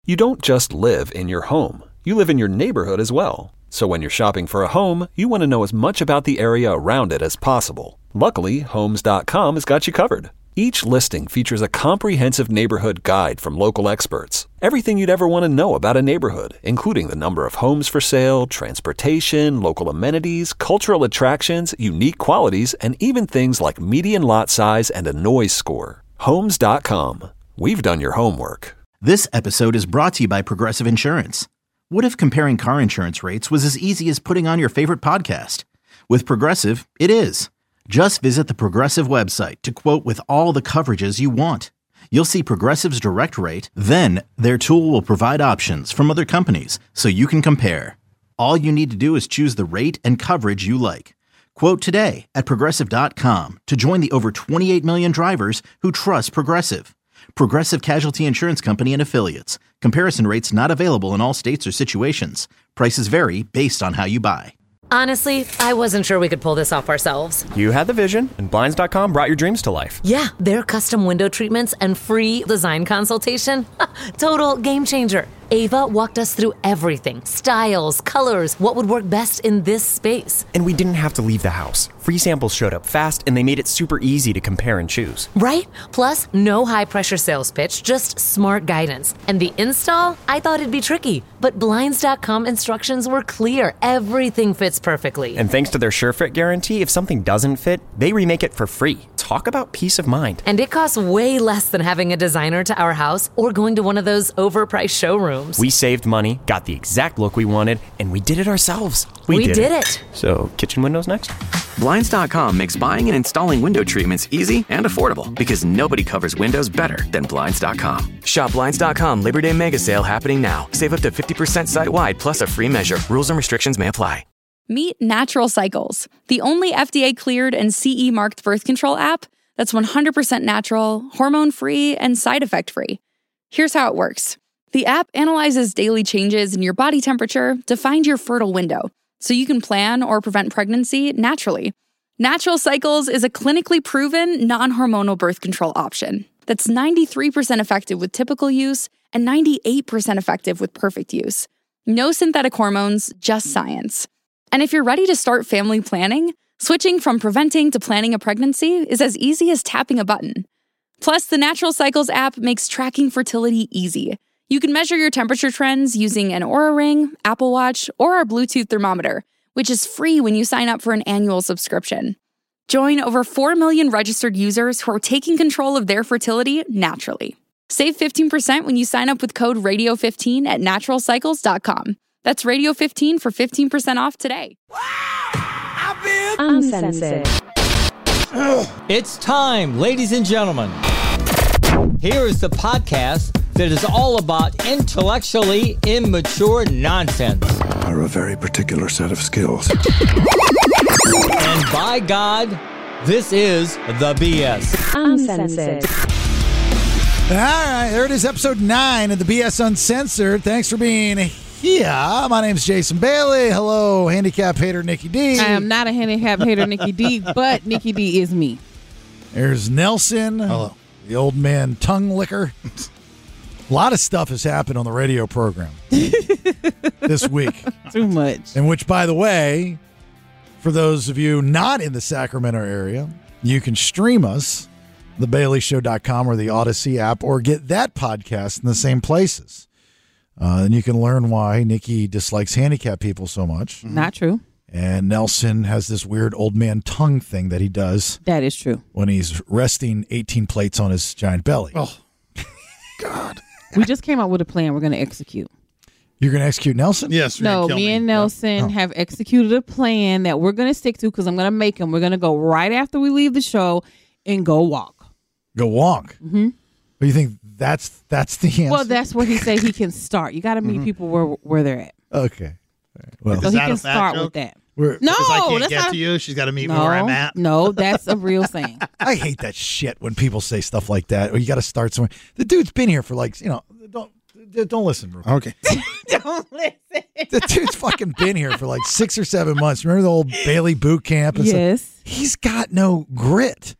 You don't just live in your home. You live in your neighborhood as well. So when you're shopping for a home, you want to know as much about the area around it as possible. Luckily, Homes.com has got you covered. Each listing features a comprehensive neighborhood guide from local experts. Everything you'd ever want to know about a neighborhood, including the number of homes for sale, transportation, local amenities, cultural attractions, unique qualities, and even things like median lot size and a noise score. Homes.com. We've done your homework. This episode is brought to you by Progressive Insurance. What if comparing car insurance rates was as easy as putting on your favorite podcast? With Progressive, it is. Just visit the Progressive website to quote with all the coverages you want. You'll see Progressive's direct rate, then their tool will provide options from other companies so you can compare. All you need to do is choose the rate and coverage you like. Quote today at Progressive.com to join the over 28 million drivers who trust Progressive. Progressive Casualty Insurance Company and Affiliates. Comparison rates not available in all states or situations. Prices vary based on how you buy. Honestly, I wasn't sure we could pull this off ourselves. You had the vision, and Blinds.com brought your dreams to life. Yeah, their custom window treatments and free design consultation. Total game changer. Ava walked us through everything. Styles, colors, what would work best in this space. And we didn't have to leave the house. Free samples showed up fast, and they made it super easy to compare and choose. Right? Plus, no high-pressure sales pitch, just smart guidance. And the install? I thought it'd be tricky. But Blinds.com instructions were clear. Everything fits perfectly. And thanks to their SureFit guarantee, if something doesn't fit, they remake it for free. Talk about peace of mind. And it costs way less than having a designer to our house or going to one of those overpriced showrooms. We saved money, got the exact look we wanted, and we did it ourselves. We did it. So, kitchen windows next? Blinds.com makes buying and installing window treatments easy and affordable because nobody covers windows better than Blinds.com. Shop Blinds.com Labor Day Mega Sale happening now. Save up to 50% site-wide plus a free measure. Rules and restrictions may apply. Meet Natural Cycles, the only FDA-cleared and CE-marked birth control app that's 100% natural, hormone-free, and side effect-free. Here's how it works. The app analyzes daily changes in your body temperature to find your fertile window, so you can plan or prevent pregnancy naturally. Natural Cycles is a clinically proven, non-hormonal birth control option that's 93% effective with typical use and 98% effective with perfect use. No synthetic hormones, just science. And if you're ready to start family planning, switching from preventing to planning a pregnancy is as easy as tapping a button. Plus, the Natural Cycles app makes tracking fertility easy. You can measure your temperature trends using an Oura Ring, Apple Watch, or our Bluetooth thermometer, which is free when you sign up for an annual subscription. Join over 4 million registered users who are taking control of their fertility naturally. Save 15% when you sign up with code RADIO15 at naturalcycles.com. That's Radio15 for 15% off today. Uncensored. It's time, ladies and gentlemen. Here is the podcast that is all about intellectually immature nonsense. Are a very particular set of skills. And by God, this is the BS. Uncensored. All right, there it is, episode 9 of the BS Uncensored. Thanks for being here. My name's Jason Bailey. Hello, handicap hater Nikki D. I am not a handicap hater Nikki D, but Nikki D is me. There's Nelson. Hello. The old man tongue licker. A lot of stuff has happened on the radio program this week. Too much. And which, by the way, for those of you not in the Sacramento area, you can stream us, thebaileyshow.com or the Odyssey app, or get that podcast in the same places. And you can learn why Nikki dislikes handicapped people so much. Not true. And Nelson has this weird old man tongue thing that he does. That is true. When he's resting 18 plates on his giant belly. Oh, God. We just came out with a plan we're going to execute. You're going to execute Nelson? Yes. No, me and Nelson have executed a plan that we're going to stick to because I'm going to make him. We're going to go right after we leave the show and go walk. Go walk? Mm-hmm. But you think that's the answer? Well, that's where he said he can start. You got to meet people where they're at. Okay. Well, so he can start with that. No, I can't that's get not to you. She's got to meet me where I'm at. No, that's a real thing. I hate that shit when people say stuff like that. Or you got to start somewhere. The dude's been here for don't listen. Bro. Okay. Don't listen. The dude's fucking been here for 6 or 7 months. Remember the old Bailey boot camp? And yes. stuff? He's got no grit.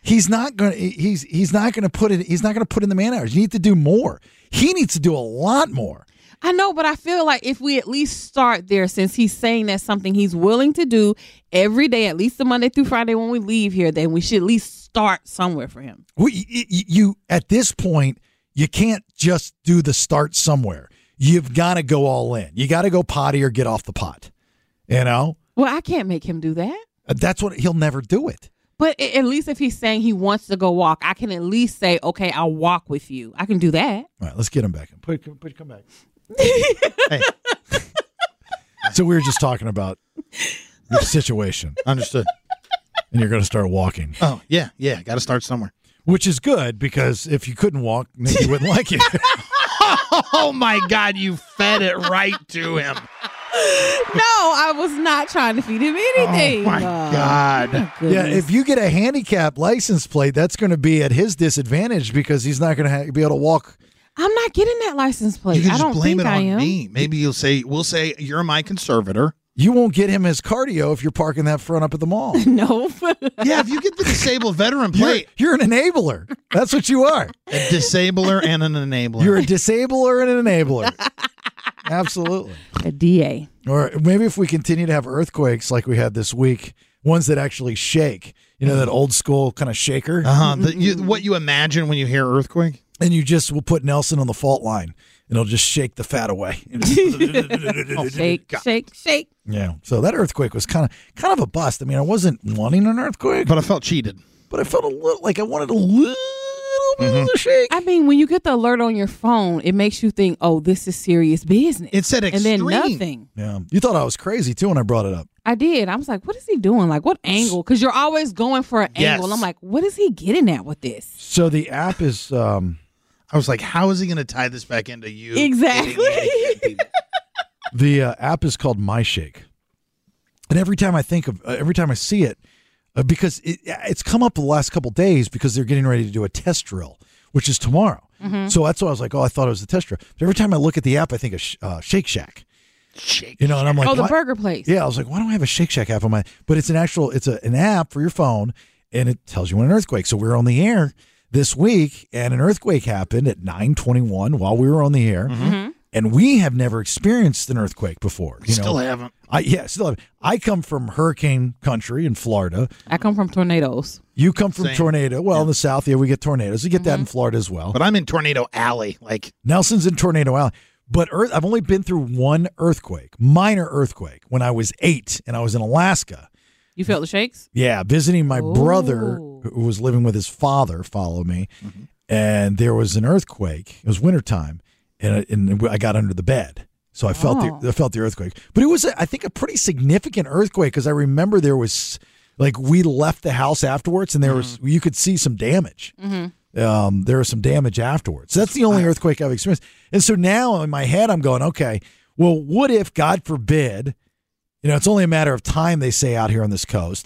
He's not going to put in the man hours. You need to do more. He needs to do a lot more. I know, but I feel like if we at least start there, since he's saying that's something he's willing to do every day, at least the Monday through Friday when we leave here, then we should at least start somewhere for him. You at this point, you can't just do the start somewhere. You've got to go all in. You got to go potty or get off the pot. You know? Well, I can't make him do that. That's what he'll never do it. But at least if he's saying he wants to go walk, I can at least say, okay, I'll walk with you. I can do that. All right, let's get him back. Come back. Hey. So we were just talking about your situation. Understood. And you're going to start walking. Oh, yeah. Got to start somewhere. Which is good, because if you couldn't walk, Nikki wouldn't like you. Oh, my God. You fed it right to him. No, I was not trying to feed him anything. Oh, my God. Yeah, if you get a handicap license plate, that's going to be at his disadvantage, because he's not going to be able to walk. I'm not getting that license plate. You can I just don't blame think it I on am. me. Maybe we'll say you're my conservator. You won't get him his cardio if you're parking that front up at the mall. No. Yeah, if you get the disabled veteran plate. You're an enabler. That's what you are. A disabler and an enabler. You're a disabler and an enabler. Absolutely. A DA. Or maybe if we continue to have earthquakes like we had this week, ones that actually shake, that old school kind of shaker. What you imagine when you hear earthquake? And you just will put Nelson on the fault line, and it'll just shake the fat away. Shake. Yeah. So that earthquake was kind of a bust. I mean, I wasn't wanting an earthquake, but I felt cheated. But I felt a little like I wanted a little bit of a shake. I mean, when you get the alert on your phone, it makes you think, "Oh, this is serious business." It said extreme. And then nothing. Yeah. You thought I was crazy too when I brought it up. I did. I was like, "What is he doing? Like, what angle?" Because you're always going for an angle. I'm like, "What is he getting at with this?" So the app is. I was like, how is he going to tie this back into you? Exactly. The app is called MyShake. And every time I see it, because it's come up the last couple of days because they're getting ready to do a test drill, which is tomorrow. Mm-hmm. So that's why I was like, I thought it was a test drill. But every time I look at the app, I think of Shake Shack. And I'm like, the burger place. Yeah, I was like, why don't I have a Shake Shack app on my? But it's an app for your phone, and it tells you when an earthquake. So we're on the air this week, and an earthquake happened at 9:21 while we were on the air, and we have never experienced an earthquake before. Still haven't. Still haven't. I come from hurricane country in Florida. I come from tornadoes. You come from tornado. Well, in the South, we get tornadoes. You get that in Florida as well. But I'm in Tornado Alley. Nelson's in Tornado Alley. But I've only been through one earthquake, minor earthquake, when I was 8, and I was in Alaska. You felt the shakes? Yeah, visiting my brother who was living with his father, follow me, and there was an earthquake. It was wintertime, and I got under the bed. So I felt the earthquake. But it was, I think, a pretty significant earthquake, because I remember there was, we left the house afterwards, and there was, you could see some damage. There was some damage afterwards. That's the only earthquake I've experienced. And so now in my head, I'm going, okay, well, what if, God forbid, it's only a matter of time, they say out here on this coast.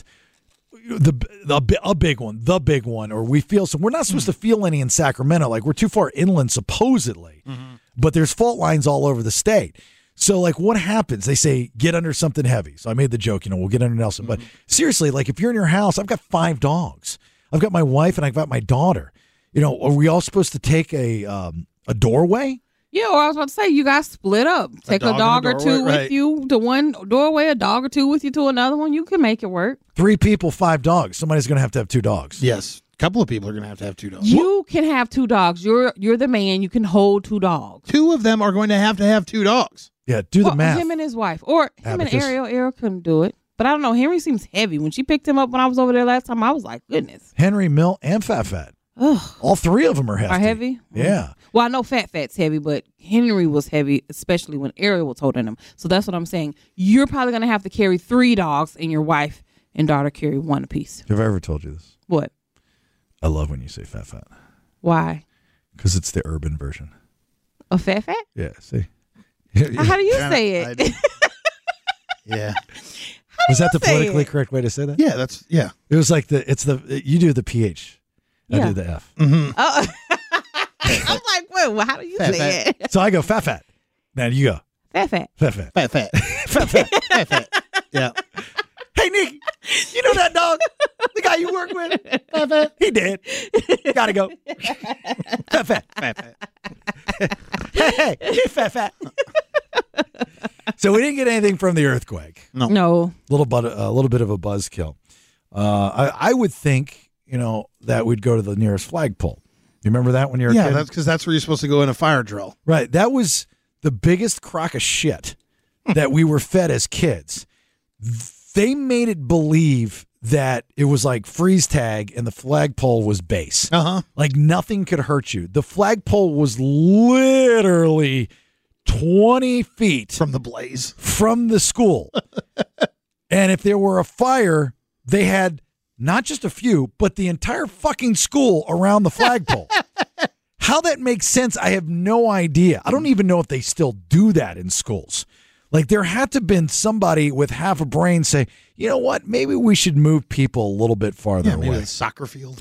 A big one, or we feel some. We're not supposed to feel any in Sacramento. We're too far inland, supposedly. But there's fault lines all over the state. So, what happens? They say, get under something heavy. So I made the joke, we'll get under Nelson. But seriously, if you're in your house, I've got 5 dogs. I've got my wife and I've got my daughter. Are we all supposed to take a doorway? Yeah, or I was about to say, you guys split up. Take a dog or two with you to one doorway, a dog or two with you to another one. You can make it work. 3 people, 5 dogs. Somebody's going to have 2 dogs. Yes. A couple of people are going to have 2 dogs. You can have 2 dogs. You're the man. You can hold 2 dogs. 2 of them are going to have 2 dogs. Yeah, do the math. Him and his wife. Or him and Ariel. Ariel couldn't do it. But I don't know. Henry seems heavy. When she picked him up when I was over there last time, I was like, goodness. Henry, Mill, and Fat. Ugh. All 3 of them are hefty. Are heavy? Yeah. Well, I know Fat's heavy, but Henry was heavy, especially when Ariel was holding him. So that's what I'm saying. You're probably going to have to carry 3 dogs, and your wife and daughter carry 1 apiece. Have I ever told you this? What? I love when you say Fat. Why? Because it's the urban version. Of Fat? Yeah, see? How do you say it? Yeah. Was that the politically correct way to say that? Yeah, yeah. It was you do the PH. I do the F. Mm-hmm. Oh. I'm like, well, how do you say it? So I go Fat. Now you go Fat. Fat. Yeah. Hey, Nick, You know that dog? The guy you work with? Fat. He did. Gotta go. Fat. Hey, fat. So we didn't get anything from the earthquake. No. A little bit of a buzzkill. I would think, that we'd go to the nearest flagpole. You remember that when you were a kid? Yeah, that's because that's where you're supposed to go in a fire drill. Right. That was the biggest crock of shit that we were fed as kids. They made it believe that it was like freeze tag and the flagpole was base. Like nothing could hurt you. The flagpole was literally 20 feet from the blaze, from the school. And if there were a fire, they had not just a few, but the entire fucking school around the flagpole. How that makes sense, I have no idea. I don't even know if they still do that in schools. Like there had to have been somebody with half a brain say, you know what, maybe we should move people a little bit farther away. Maybe a soccer field.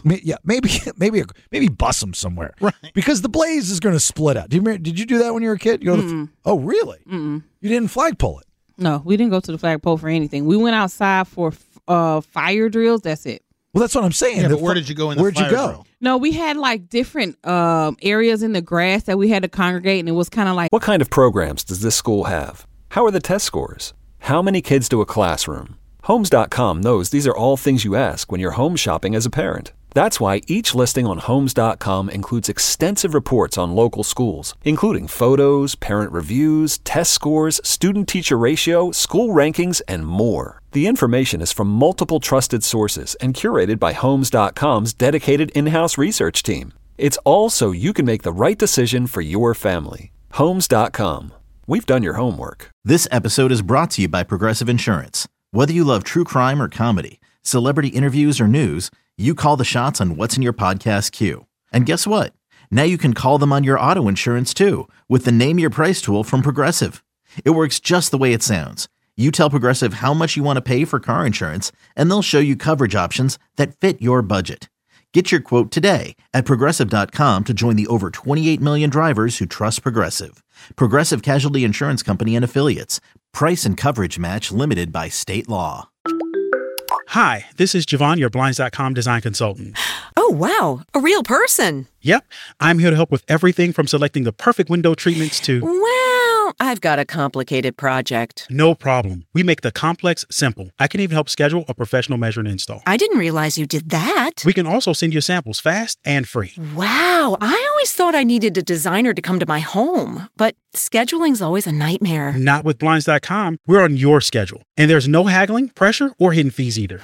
Maybe bus them somewhere. Right. Because the blaze is going to split out. Did you do that when you were a kid? You go oh, really? Mm-mm. You didn't flagpole it? No, we didn't go to the flagpole for anything. We went outside for fire drills. That's it. Well, that's what I'm saying. Yeah, but where did you go in the fire drill? No, we had like different areas in the grass that we had to congregate, and it was kind of like. What kind of programs does this school have? How are the test scores? How many kids do a classroom? Homes.com knows these are all things you ask when you're home shopping as a parent. That's why each listing on Homes.com includes extensive reports on local schools, including photos, parent reviews, test scores, student-teacher ratio, school rankings, and more. The information is from multiple trusted sources and curated by Homes.com's dedicated in-house research team. It's all so you can make the right decision for your family. Homes.com. We've done your homework. This episode is brought to you by Progressive Insurance. Whether you love true crime or comedy, celebrity interviews or news, you call the shots on what's in your podcast queue. And guess what? Now you can call them on your auto insurance too with the Name Your Price tool from Progressive. It works just the way it sounds. You tell Progressive how much you want to pay for car insurance, and they'll show you coverage options that fit your budget. Get your quote today at Progressive.com to join the over 28 million drivers who trust Progressive. Progressive Casualty Insurance Company and Affiliates. Price and coverage match limited by state law. Hi, this is Javon, your Blinds.com design consultant. Oh, wow. A real person. Yep. I'm here to help with everything from selecting the perfect window treatments to... Well, I've got a complicated project. No problem. We make the complex simple. I can even help schedule a professional measure and install. I didn't realize you did that. We can also send you samples fast and free. Wow. I always thought I needed a designer to come to my home, but scheduling's always a nightmare. Not with Blinds.com. We're on your schedule. And there's no haggling, pressure, or hidden fees either.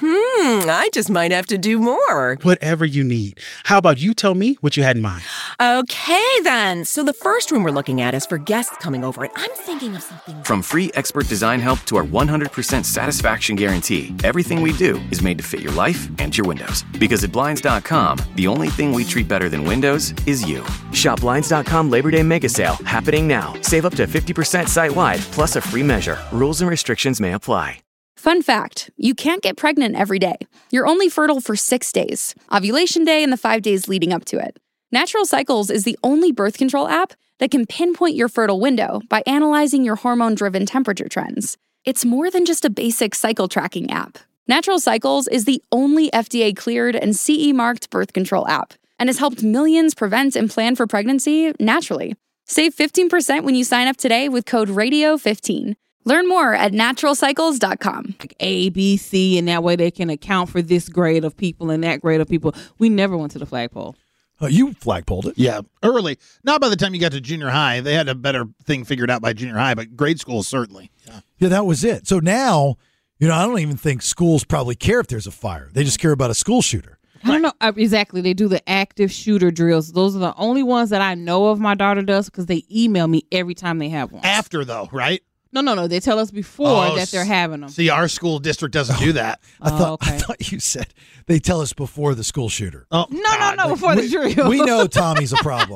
I just might have to do more. Whatever you need. How about you tell me what you had in mind? Okay, then. So the first room we're looking at is for guests coming over, and I'm thinking of something... From free expert design help to our 100% satisfaction guarantee, everything we do is made to fit your life and your windows. Because at Blinds.com, the only thing we treat better than windows is you. Shop Blinds.com Labor Day Mega Sale, happening now. Save up to 50% site-wide, plus a free measure. Rules and restrictions may apply. Fun fact, you can't get pregnant every day. You're only fertile for 6 days, ovulation day and the 5 days leading up to it. Natural Cycles is the only birth control app that can pinpoint your fertile window by analyzing your hormone-driven temperature trends. It's more than just a basic cycle tracking app. Natural Cycles is the only FDA-cleared and CE-marked birth control app and has helped millions prevent and plan for pregnancy naturally. Save 15% when you sign up today with code RADIO15. Learn more at naturalcycles.com. Like A, B, C, and that way they can account for this grade of people and that grade of people. We never went to the flagpole. You flagpoled it. Yeah, early. Not by the time you got to junior high. They had a better thing figured out by junior high, but grade school certainly. Yeah, that was it. So now, I don't even think schools probably care if there's a fire. They just care about a school shooter. I don't know. Exactly. They do the active shooter drills. Those are the only ones that I know of my daughter does because they email me every time they have one. After, though, right? No. They tell us before that they're having them. See, our school district doesn't do that. I thought you said they tell us before the school shooter. Oh, no, before the drill. We know Tommy's a problem.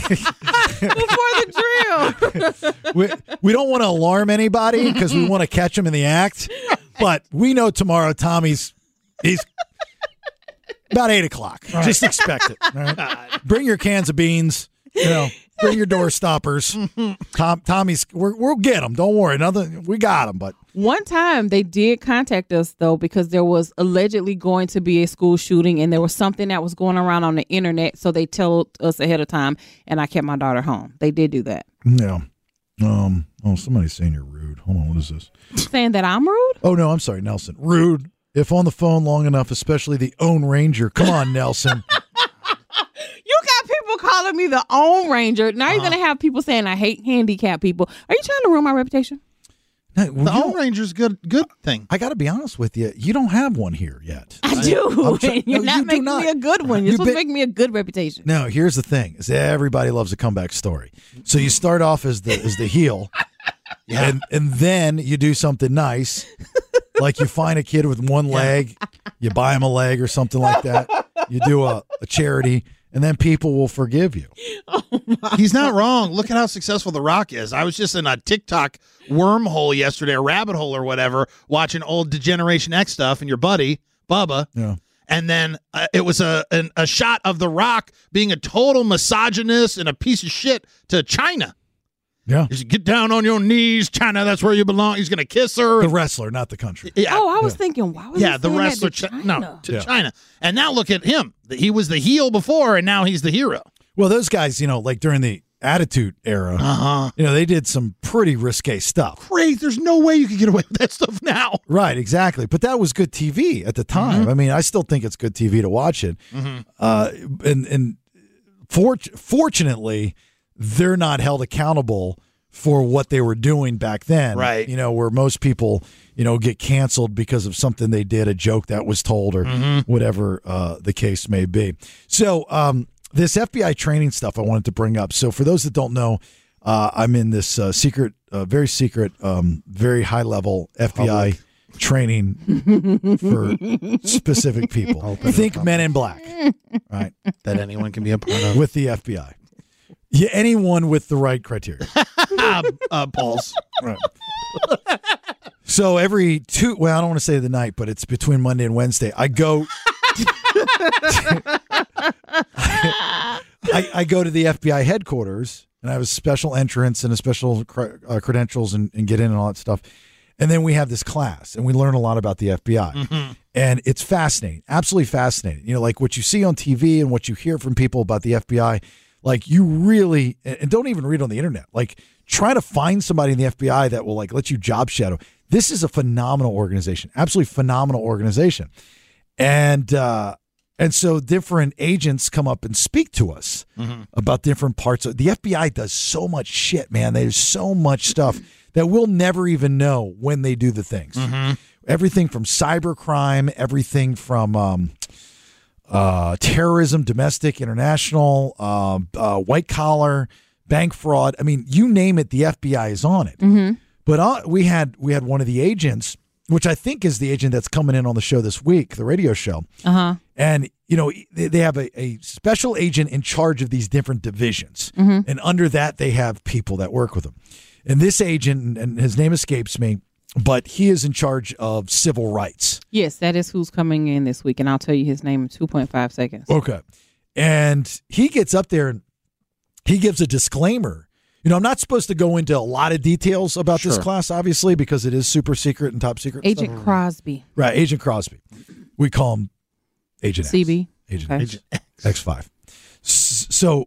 Before the drill. We don't want to alarm anybody because we want to catch him in the act. But we know tomorrow he's about 8 o'clock. Right. Just expect it. All right? Bring your cans of beans. Bring your door stoppers. Tommy's. We'll get them. Don't worry. We got them. But one time they did contact us though because there was allegedly going to be a school shooting and there was something that was going around on the internet. So they told us ahead of time, and I kept my daughter home. They did do that. Yeah. Oh, somebody's saying you're rude. Hold on. What is this? Saying that I'm rude? Oh no, I'm sorry, Nelson. Rude. If on the phone long enough, especially the Own Ranger. Come on, Nelson. You got people calling me the Own Ranger. Now you're going to have people saying I hate handicapped people. Are you trying to ruin my reputation? No, the Own Ranger's good thing. I got to be honest with you. You don't have one here yet. I do. You're not making me a good one. You're supposed to make me a good reputation. No, here's the thing: is everybody loves a comeback story. So you start off as the heel, and then you do something nice, like you find a kid with one leg, you buy him a leg or something like that. You do a charity. And then people will forgive you. He's not wrong. Look at how successful The Rock is. I was just in a TikTok wormhole yesterday, a rabbit hole or whatever, watching old Degeneration X stuff, and your buddy, Bubba. Yeah. And then it was a shot of The Rock being a total misogynist and a piece of shit to China. Yeah. He said, get down on your knees, China. That's where you belong. He's going to kiss her. The wrestler, not the country. Yeah. Oh, I was thinking, why was he the wrestler. to China? China. And now look at him. He was the heel before, and now he's the hero. Well, those guys, like during the Attitude Era, they did some pretty risque stuff. Great. There's no way you could get away with that stuff now. Right, exactly. But that was good TV at the time. Mm-hmm. I mean, I still think it's good TV to watch it. And fortunately, they're not held accountable for what they were doing back then. Right. Where most people, get canceled because of something they did, a joke that was told or whatever the case may be. So this FBI training stuff I wanted to bring up. So for those that don't know, I'm in this very secret, very high level FBI training for specific people. Think Men in Black, right? That anyone can be a part of. With the FBI. Yeah, anyone with the right criteria. Pulse. Right. So every I don't want to say the night, but it's between Monday and Wednesday. I go I go to the FBI headquarters, and I have a special entrance and a special credentials and get in and all that stuff. And then we have this class, and we learn a lot about the FBI. And it's fascinating, absolutely fascinating. Like what you see on TV and what you hear from people about the FBI. Like you really, and don't even read on the internet, like try to find somebody in the FBI that will like let you job shadow. This is a phenomenal organization, absolutely phenomenal organization. And so different agents come up and speak to us about different parts of the FBI does so much shit, man. There's so much stuff that we'll never even know when they do the things. Everything from cybercrime, everything from, terrorism, domestic, international, white collar, bank fraud. I mean, you name it, the FBI is on it. But we had one of the agents, which I think is the agent that's coming in on the show this week, the radio show. And, they have a special agent in charge of these different divisions. And under that, they have people that work with them. And this agent, and his name escapes me, but he is in charge of civil rights. Yes, that is who's coming in this week, and I'll tell you his name in 2.5 seconds. Okay. And he gets up there and he gives a disclaimer. I'm not supposed to go into a lot of details about this class, obviously, because it is super secret and top secret. Agent Crosby. Right, Agent Crosby. We call him Agent X. CB. Agent X5. So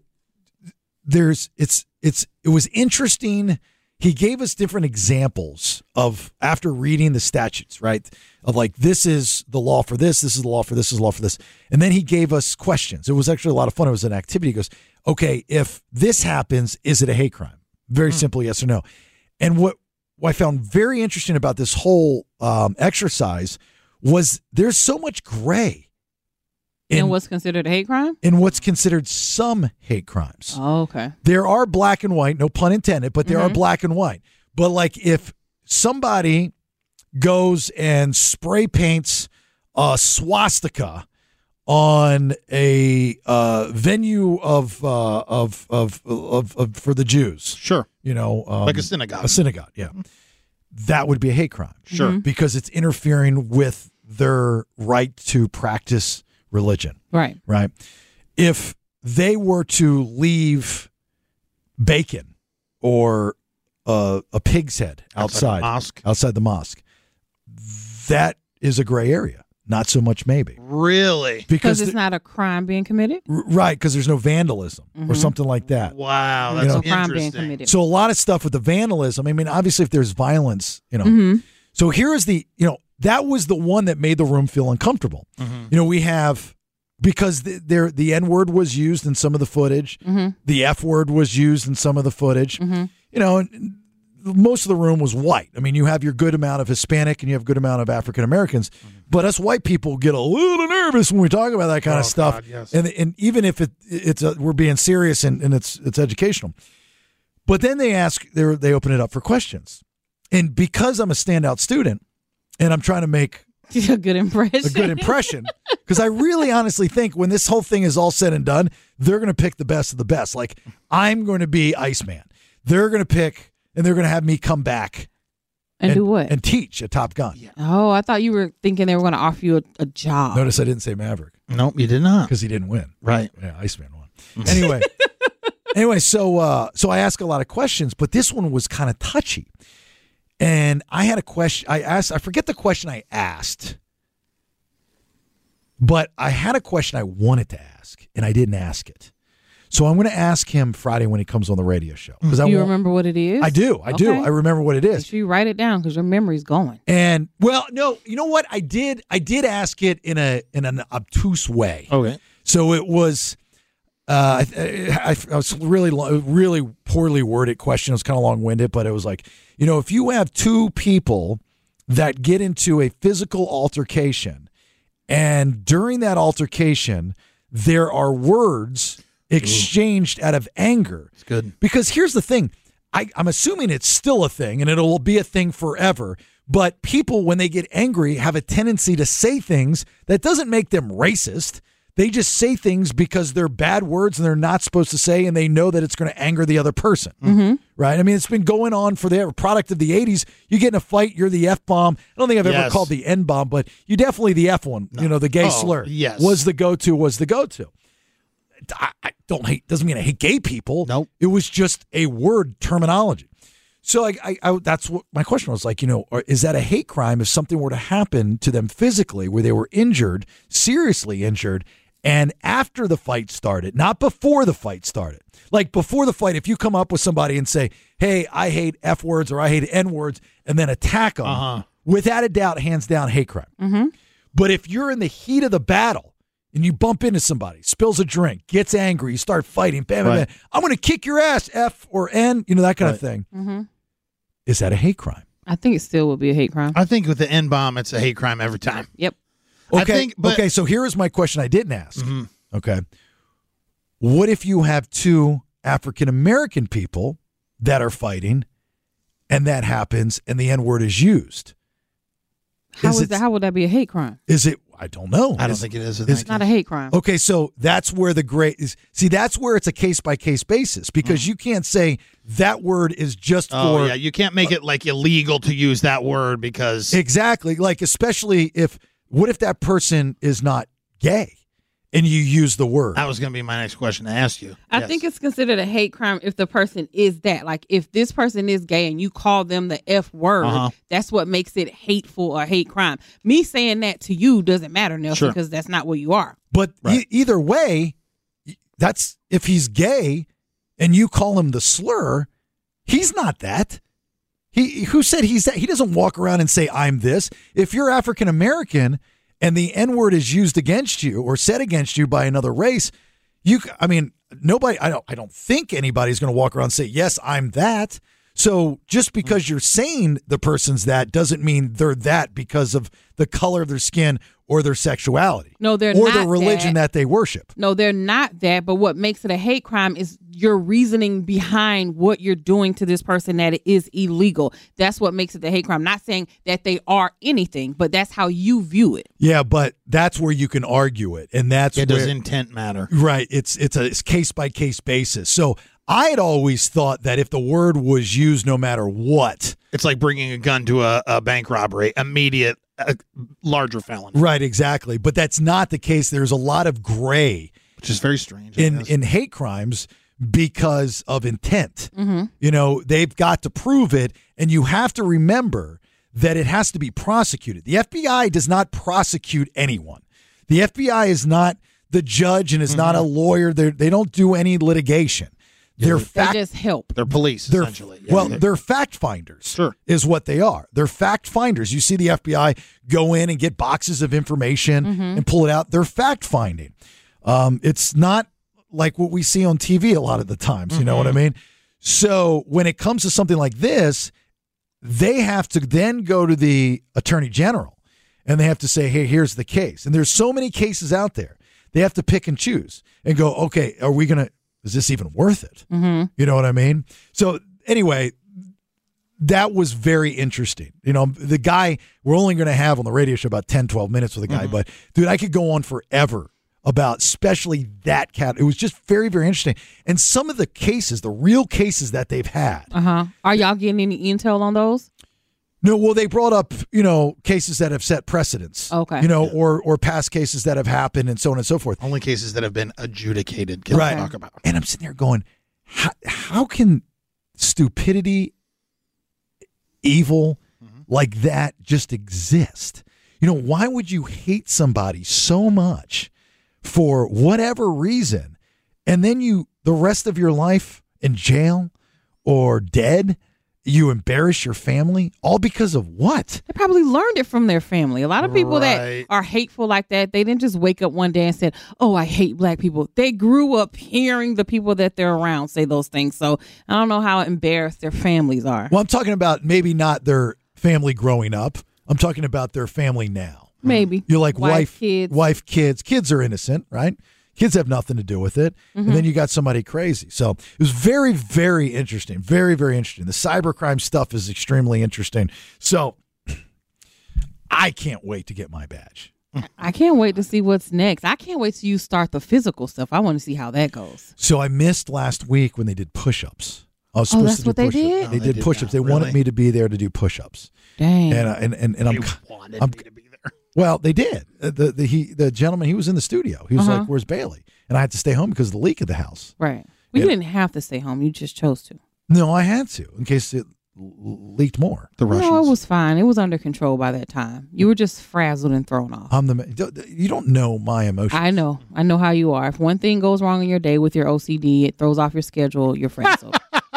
it was interesting. He gave us different examples of, after reading the statutes, right, of like, this is the law for this is the law for this is the law for this. And then he gave us questions. It was actually a lot of fun. It was an activity. He goes, okay, if this happens, is it a hate crime? Very simple, yes or no. And what I found very interesting about this whole exercise was there's so much gray in what's considered a hate crime? In what's considered some hate crimes. Oh, okay. There are black and white, no pun intended, but there are black and white. But like if somebody goes and spray paints a swastika on a venue of for the Jews. Sure. Like a synagogue. A synagogue, yeah. That would be a hate crime. Sure. Because it's interfering with their right to practice religion. Right. Right. If they were to leave bacon or a pig's head outside the mosque. That is a gray area. Not so much maybe. Really? Because it's not a crime being committed? Right, because there's no vandalism or something like that. Wow, that's no crime being committed. So a lot of stuff with the vandalism, I mean, obviously if there's violence, So here is that was the one that made the room feel uncomfortable. We have, because the N-word was used in some of the footage, the F-word was used in some of the footage, most of the room was white. I mean, you have your good amount of Hispanic and you have a good amount of African Americans, but us white people get a little nervous when we talk about that kind of stuff. God, yes. And even if we're being serious and it's educational, but then they open it up for questions. And because I'm a standout student and I'm trying to make a good impression, because I really honestly think when this whole thing is all said and done, they're going to pick the best of the best. Like, I'm going to be Iceman. They're going to pick, and they're going to have me come back and do what? And teach at Top Gun. Yeah. Oh, I thought you were thinking they were going to offer you a job. Notice I didn't say Maverick. Nope, you did not. Because he didn't win. Right. Yeah, Iceman won. Anyway, so I ask a lot of questions, but this one was kind of touchy. And I had a question. I forget the question I asked, but I had a question I wanted to ask, and I didn't ask it. So I'm going to ask him Friday when he comes on the radio show. Do you remember what it is? I do. I remember what it is. Make sure you write it down because your memory's going. And no, you know what? I did ask it in an obtuse way. Okay. So it was. I was really poorly worded question. It was kind of long-winded, but it was like, if you have two people that get into a physical altercation, and during that altercation, there are words exchanged out of anger. It's good. Because here's the thing. I'm assuming it's still a thing, and it'll be a thing forever. But people, when they get angry, have a tendency to say things that doesn't make them racist. They just say things because they're bad words and they're not supposed to say, and they know that it's going to anger the other person. Right? I mean, it's been going on for the product of the 80s. You get in a fight, you're the F-bomb. I don't think I've ever called the N-bomb, but you definitely the F one. No. The gay slur was the go-to. I don't hate, doesn't mean I hate gay people. Nope. It was just a word terminology. So I that's what my question was, like, is that a hate crime if something were to happen to them physically where they were injured, seriously injured, and after the fight started, not before the fight started. Like before the fight, if you come up with somebody and say, hey, I hate F words or I hate N words, and then attack them, without a doubt, hands down, hate crime. But if you're in the heat of the battle and you bump into somebody, spills a drink, gets angry, you start fighting, bam, bam, bam, I'm going to kick your ass, F or N, that kind of thing. Is that a hate crime? I think it still would be a hate crime. I think with the N-bomb, it's a hate crime every time. Yep. Okay, so here is my question I didn't ask. Okay. What if you have two African-American people that are fighting and that happens and the N-word is used? How would that be a hate crime? Is it? I don't know. I don't think it is. It's not a hate crime. Okay, so that's where the gray is. See, that's where it's a case-by-case basis, because you can't say that word is just for... Oh, yeah, you can't make it like illegal to use that word because... Exactly. Like, especially what if that person is not gay and you use the word? That was going to be my next question to ask you. I think it's considered a hate crime if the person is that. Like, if this person is gay and you call them the F word, that's what makes it hateful or hate crime. Me saying that to you doesn't matter, Nelson, because that's not what you are. But either way, that's if he's gay and you call him the slur, he's not that. Who said he's that? He doesn't walk around and say, I'm this. If you're African American and the N-word is used against you or said against you by another race, nobody, I don't think anybody's going to walk around and say, yes, I'm that. So just because you're saying the person's that doesn't mean they're that because of the color of their skin or their sexuality. No, they're or not the religion that they worship. No, they're not that. But what makes it a hate crime is your reasoning behind what you're doing to this person that it is illegal. That's what makes it the hate crime. Not saying that they are anything, but that's how you view it. Yeah, but that's where you can argue it, and that's where does intent matter? Right. It's a case by case basis. So I had always thought that if the word was used no matter what. It's like bringing a gun to a bank robbery, immediate, larger felony. Right, exactly. But that's not the case. There's a lot of gray. Which is very strange. In hate crimes because of intent. Mm-hmm. You know, they've got to prove it, and you have to remember that it has to be prosecuted. The FBI does not prosecute anyone. The FBI is not the judge and is not a lawyer. They don't do any litigation. They just help. They're police, essentially. They're fact finders. Sure. Is what they are. They're fact finders. You see the FBI go in and get boxes of information and pull it out. They're fact finding. It's not like what we see on TV a lot of the times. You know what I mean? So when it comes to something like this, they have to then go to the attorney general and they have to say, hey, here's the case. And there's so many cases out there. They have to pick and choose and go, okay, is this even worth it? You know what I mean? So anyway, that was very interesting. You know, the guy, we're only going to have on the radio show about 10, 12 minutes with the guy, but dude, I could go on forever about especially that cat. It was just very, very interesting. And some of the cases, the real cases that they've had. Are y'all getting any intel on those? No, well, they brought up, you know, cases that have set precedents. Okay. You know, or past cases that have happened and so on and so forth. Only cases that have been adjudicated can right. talk about. And I'm sitting there going, how can stupidity, evil like that just exist? You know, why would you hate somebody so much for whatever reason, and then the rest of your life in jail or dead? You embarrass your family all because of what? They probably learned it from their family. A lot of people that are hateful like that, they didn't just wake up one day and said, oh, I hate black people. They grew up hearing the people that they're around say those things. So I don't know how embarrassed their families are. Well, I'm talking about maybe not their family growing up. I'm talking about their family now. Maybe. You're like wife, kids. Kids are innocent, right? Kids have nothing to do with it. And then you got somebody crazy. So it was very, very interesting. Very, very interesting. The cybercrime stuff is extremely interesting. So I can't wait to get my badge. I can't wait to see what's next. I can't wait till you start the physical stuff. I want to see how that goes. So I missed last week when they did push-ups. I was supposed to do they push-ups. did? They did push-ups. They wanted me to be there to do push-ups. Dang. And They wanted me to be there. Well, they did. The gentleman, he was in the studio. He was like, "Where's Bailey?" And I had to stay home because of the leak of the house. Right. Well, you didn't have to stay home. You just chose to. No, I had to in case it leaked more. The Russians. No, it was fine. It was under control by that time. You were just frazzled and thrown off. You don't know my emotions. I know. I know how you are. If one thing goes wrong in your day with your OCD, it throws off your schedule. You're frazzled.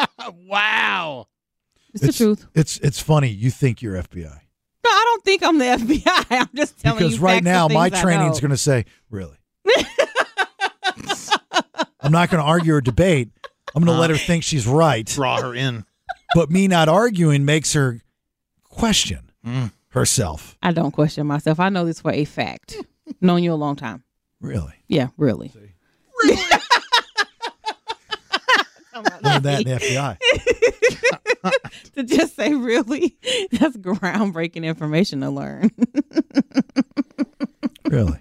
Wow. It's the truth. It's funny. You think you're FBI. No, I don't think I'm the FBI. I'm just telling you. Because right now, my training's going to say, really? I'm not going to argue or debate. I'm going to let her think she's right. Draw her in. But me not arguing makes her question herself. I don't question myself. I know this for a fact. Known you a long time. Really? Yeah, really. Really? Learned that in the FBI. To just say really, that's groundbreaking information to learn. Really?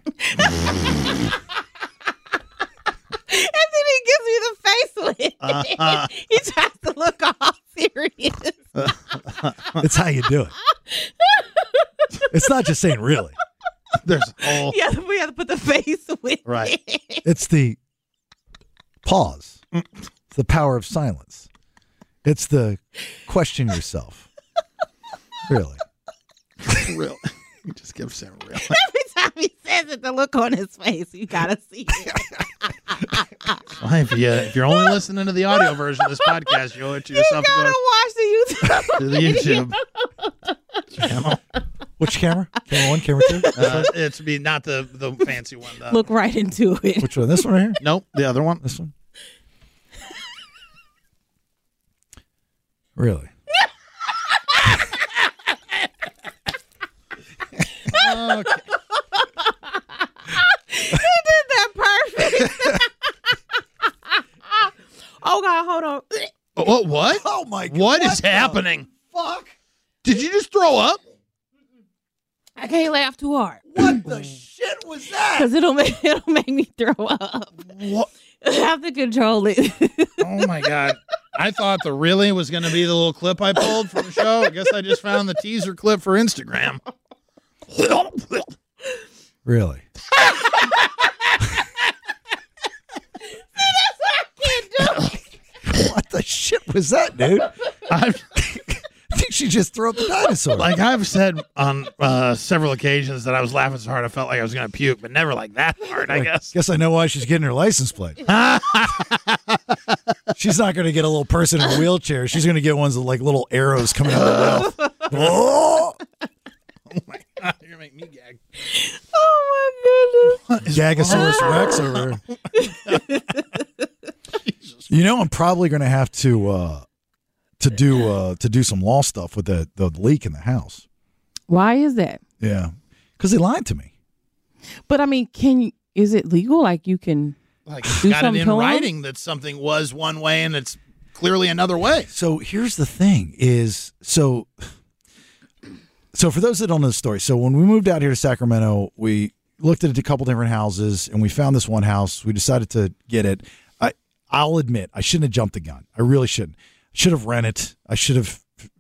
And then he gives me the face with it. He tries to look all serious. It's how you do it. It's not just saying really. There's a whole... Yeah, we have to put the face with Right. it. It's the pause. It's the power of silence. It's the question yourself. Really? Real. You just give Sam real. Every time he says it, the look on his face, you gotta see it. Well, if you're only listening to the audio version of this podcast, you owe it to yourself. You gotta watch to the YouTube channel. Which camera? Camera 1, camera 2? It's not the fancy one. Look right into it. Which one? This one right here? Nope, the other one. This one? Really? Okay. He did that perfect. Oh God, hold on. What? Oh my God. What is happening? Fuck. Did you just throw up? I can't laugh too hard. What the shit was that? Because it'll make me throw up. What? I have to control it. Oh my God. I thought the really was going to be the little clip I pulled from the show. I guess I just found the teaser clip for Instagram. Really? That's what I can't do. shit was that, dude? I think she just threw up the dinosaur. Like I've said on several occasions that I was laughing so hard I felt like I was going to puke, but never like that hard, I guess. Guess I know why she's getting her license plate. She's not going to get a little person in a wheelchair. She's going to get ones with like little arrows coming out of the mouth. Oh my God, you're going to make me gag. Oh my goodness. Gagasaurus Rex over here. You know, I'm probably going to have to do some law stuff with the leak in the house. Why is that? Yeah, because they lied to me. But I mean, is it legal? Like you can do got it something in to 'em? writing that something was one way and it's clearly another way. So here's the thing: so for those that don't know the story, so when we moved out here to Sacramento, we looked at a couple different houses and we found this one house. We decided to get it. I'll admit I shouldn't have jumped the gun. I really shouldn't. Should have rented. I should have,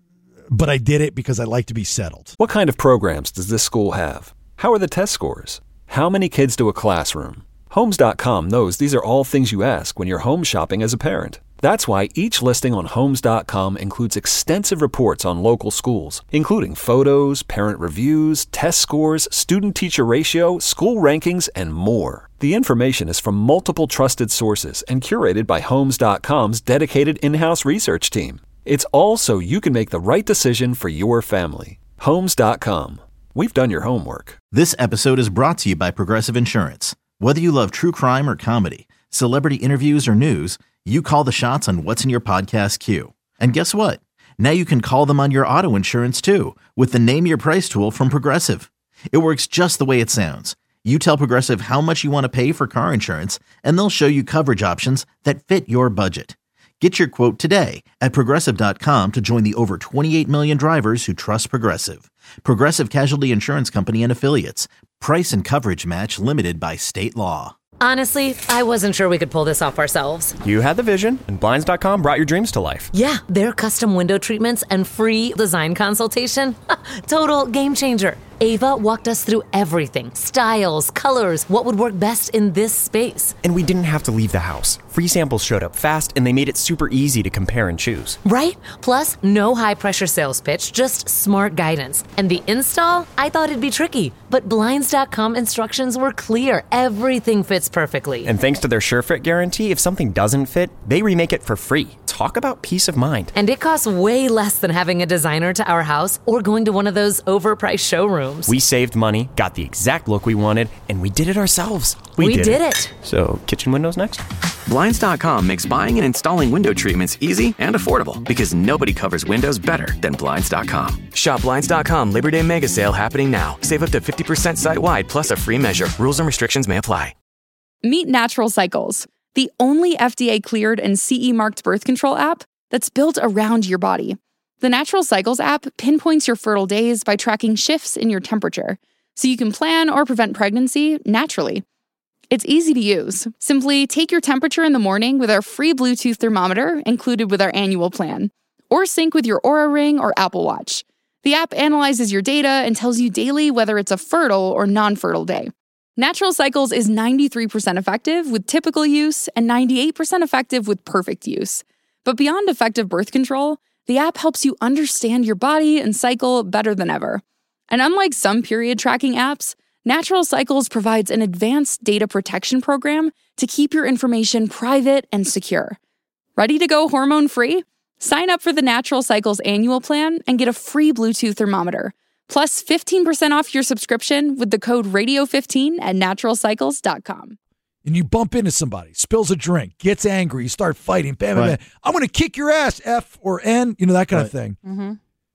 but I did it because I like to be settled. What kind of programs does this school have? How are the test scores? How many kids do a classroom? Homes.com knows these are all things you ask when you're home shopping as a parent. That's why each listing on Homes.com includes extensive reports on local schools, including photos, parent reviews, test scores, student-teacher ratio, school rankings, and more. The information is from multiple trusted sources and curated by Homes.com's dedicated in-house research team. It's all so you can make the right decision for your family. Homes.com. We've done your homework. This episode is brought to you by Progressive Insurance. Whether you love true crime or comedy, celebrity interviews or news, you call the shots on what's in your podcast queue. And guess what? Now you can call them on your auto insurance too with the Name Your Price tool from Progressive. It works just the way it sounds. You tell Progressive how much you want to pay for car insurance, and they'll show you coverage options that fit your budget. Get your quote today at Progressive.com to join the over 28 million drivers who trust Progressive. Progressive Casualty Insurance Company and Affiliates. Price and coverage match limited by state law. Honestly, I wasn't sure we could pull this off ourselves. You had the vision, and Blinds.com brought your dreams to life. Yeah, their custom window treatments and free design consultation. Total game changer. Ava walked us through everything. Styles, colors, what would work best in this space. And we didn't have to leave the house. Free samples showed up fast, and they made it super easy to compare and choose. Right? Plus, no high-pressure sales pitch, just smart guidance. And the install? I thought it'd be tricky, but Blinds.com instructions were clear. Everything fits perfectly. And thanks to their SureFit guarantee, if something doesn't fit, they remake it for free. Talk about peace of mind. And it costs way less than having a designer to our house or going to one of those overpriced showrooms. We saved money, got the exact look we wanted, and we did it ourselves. We did it. So, kitchen windows next? Blinds.com makes buying and installing window treatments easy and affordable because nobody covers windows better than Blinds.com. Shop Blinds.com Labor Day Mega Sale happening now. Save up to 50% site-wide plus a free measure. Rules and restrictions may apply. Meet Natural Cycles, the only FDA-cleared and CE-marked birth control app that's built around your body. The Natural Cycles app pinpoints your fertile days by tracking shifts in your temperature, so you can plan or prevent pregnancy naturally. It's easy to use. Simply take your temperature in the morning with our free Bluetooth thermometer included with our annual plan, or sync with your Oura Ring or Apple Watch. The app analyzes your data and tells you daily whether it's a fertile or non-fertile day. Natural Cycles is 93% effective with typical use and 98% effective with perfect use. But beyond effective birth control, the app helps you understand your body and cycle better than ever. And unlike some period tracking apps, Natural Cycles provides an advanced data protection program to keep your information private and secure. Ready to go hormone-free? Sign up for the Natural Cycles annual plan and get a free Bluetooth thermometer, plus 15% off your subscription with the code RADIO15 at naturalcycles.com. And you bump into somebody, spills a drink, gets angry, you start fighting, bam, bam, bam. I'm going to kick your ass, F or N, that kind of thing. Mm-hmm.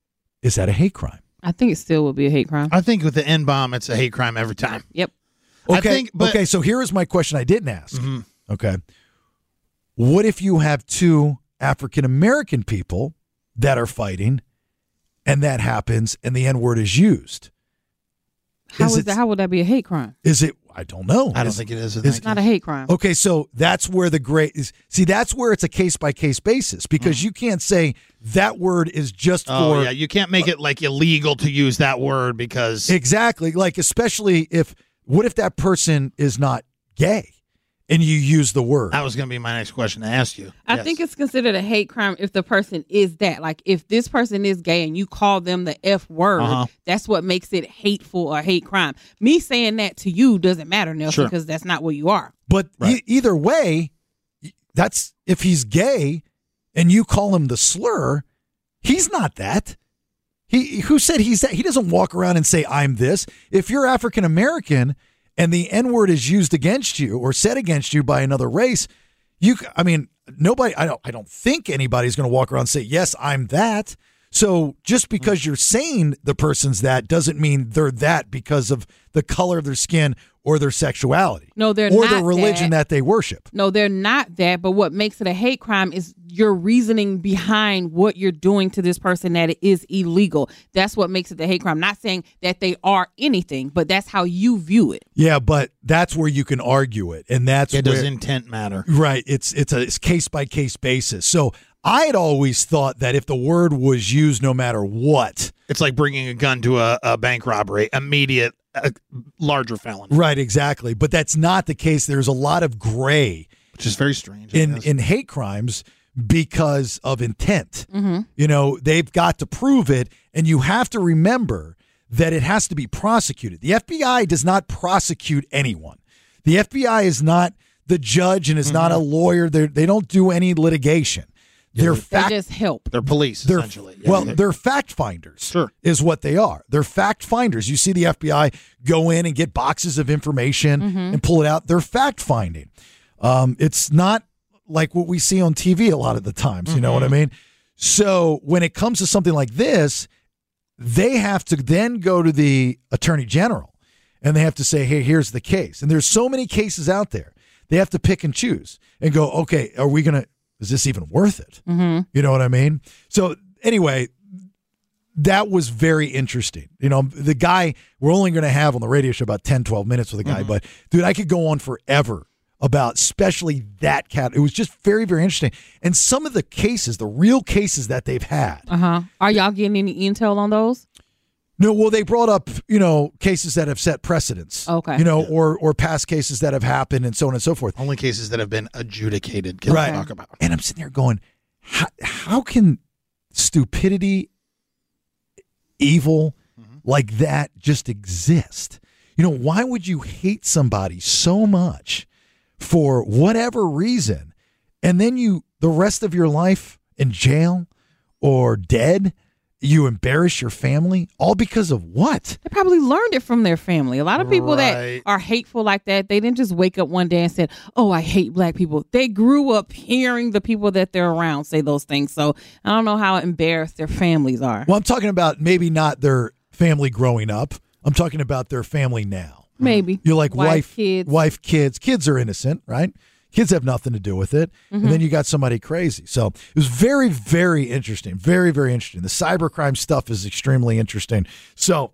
Is that a hate crime? I think it still would be a hate crime. I think with the N-bomb, it's a hate crime every time. Yep. Okay, so here is my question I didn't ask. Mm-hmm. Okay. What if you have two African-American people that are fighting and that happens and the N-word is used? How would that be a hate crime? Is it? I don't know. I don't think it is. It's not a hate crime. Okay, so that's where the gray is. See, that's where it's a case-by-case basis because you can't say that word is just for... Oh, yeah, you can't make it like illegal to use that word because... Exactly. Like, especially if... What if that person is not gay and you use the word. That was going to be my next question to ask you. I think it's considered a hate crime if the person is that. Like, if this person is gay and you call them the F word, that's what makes it hateful or hate crime. Me saying that to you doesn't matter, Nelson, because that's not what you are. But either way, that's if he's gay and you call him the slur, he's not that. Who said he's that? He doesn't walk around and say, I'm this. If you're African American and the N-word is used against you or said against you by another race, nobody, I don't think anybody's going to walk around and say, yes, I'm that. So just because you're saying the person's that doesn't mean they're that because of the color of their skin or their sexuality. No, they're or not the religion that they worship. No, they're not that. But what makes it a hate crime is your reasoning behind what you're doing to this person that it is illegal. That's what makes it the hate crime. Not saying that they are anything, but that's how you view it. Yeah, but that's where you can argue it, and that's where does intent matter? Right. It's a case by case basis. So I had always thought that if the word was used no matter what. It's like bringing a gun to a bank robbery, immediate, larger felony. Right, exactly. But that's not the case. There's a lot of gray. Which is very strange. In hate crimes because of intent. Mm-hmm. You know, they've got to prove it, and you have to remember that it has to be prosecuted. The FBI does not prosecute anyone. The FBI is not the judge and is not a lawyer. They don't do any litigation. They just help. They're police, essentially. They're fact finders, is what they are. They're fact finders. You see the FBI go in and get boxes of information and pull it out. They're fact finding. It's not like what we see on TV a lot of the times. You know what I mean? So when it comes to something like this, they have to then go to the attorney general and they have to say, hey, here's the case. And there's so many cases out there. They have to pick and choose and go, okay, is this even worth it? Mm-hmm. You know what I mean? So anyway, that was very interesting. You know, the guy, we're only going to have on the radio show about 10, 12 minutes with the guy, but dude, I could go on forever about especially that cat. It was just very, very interesting. And some of the cases, the real cases that they've had. Are y'all getting any intel on those? No, well, they brought up, cases that have set precedents. Okay. Or past cases that have happened and so on and so forth. Only cases that have been adjudicated can right. talk about. And I'm sitting there going, how can stupidity, evil like that just exist? Why would you hate somebody so much for whatever reason, and then the rest of your life in jail or dead? You embarrass your family, all because of what? They probably learned it from their family. A lot of people that are hateful like that, they didn't just wake up one day and said, oh, I hate black people. They grew up hearing the people that they're around say those things. So I don't know how embarrassed their families are. Well, I'm talking about maybe not their family growing up. I'm talking about their family now. Maybe. You're like wife, kids. Kids are innocent, right? Kids have nothing to do with it. And then you got somebody crazy. So it was very, very interesting. Very, very interesting. The cybercrime stuff is extremely interesting. So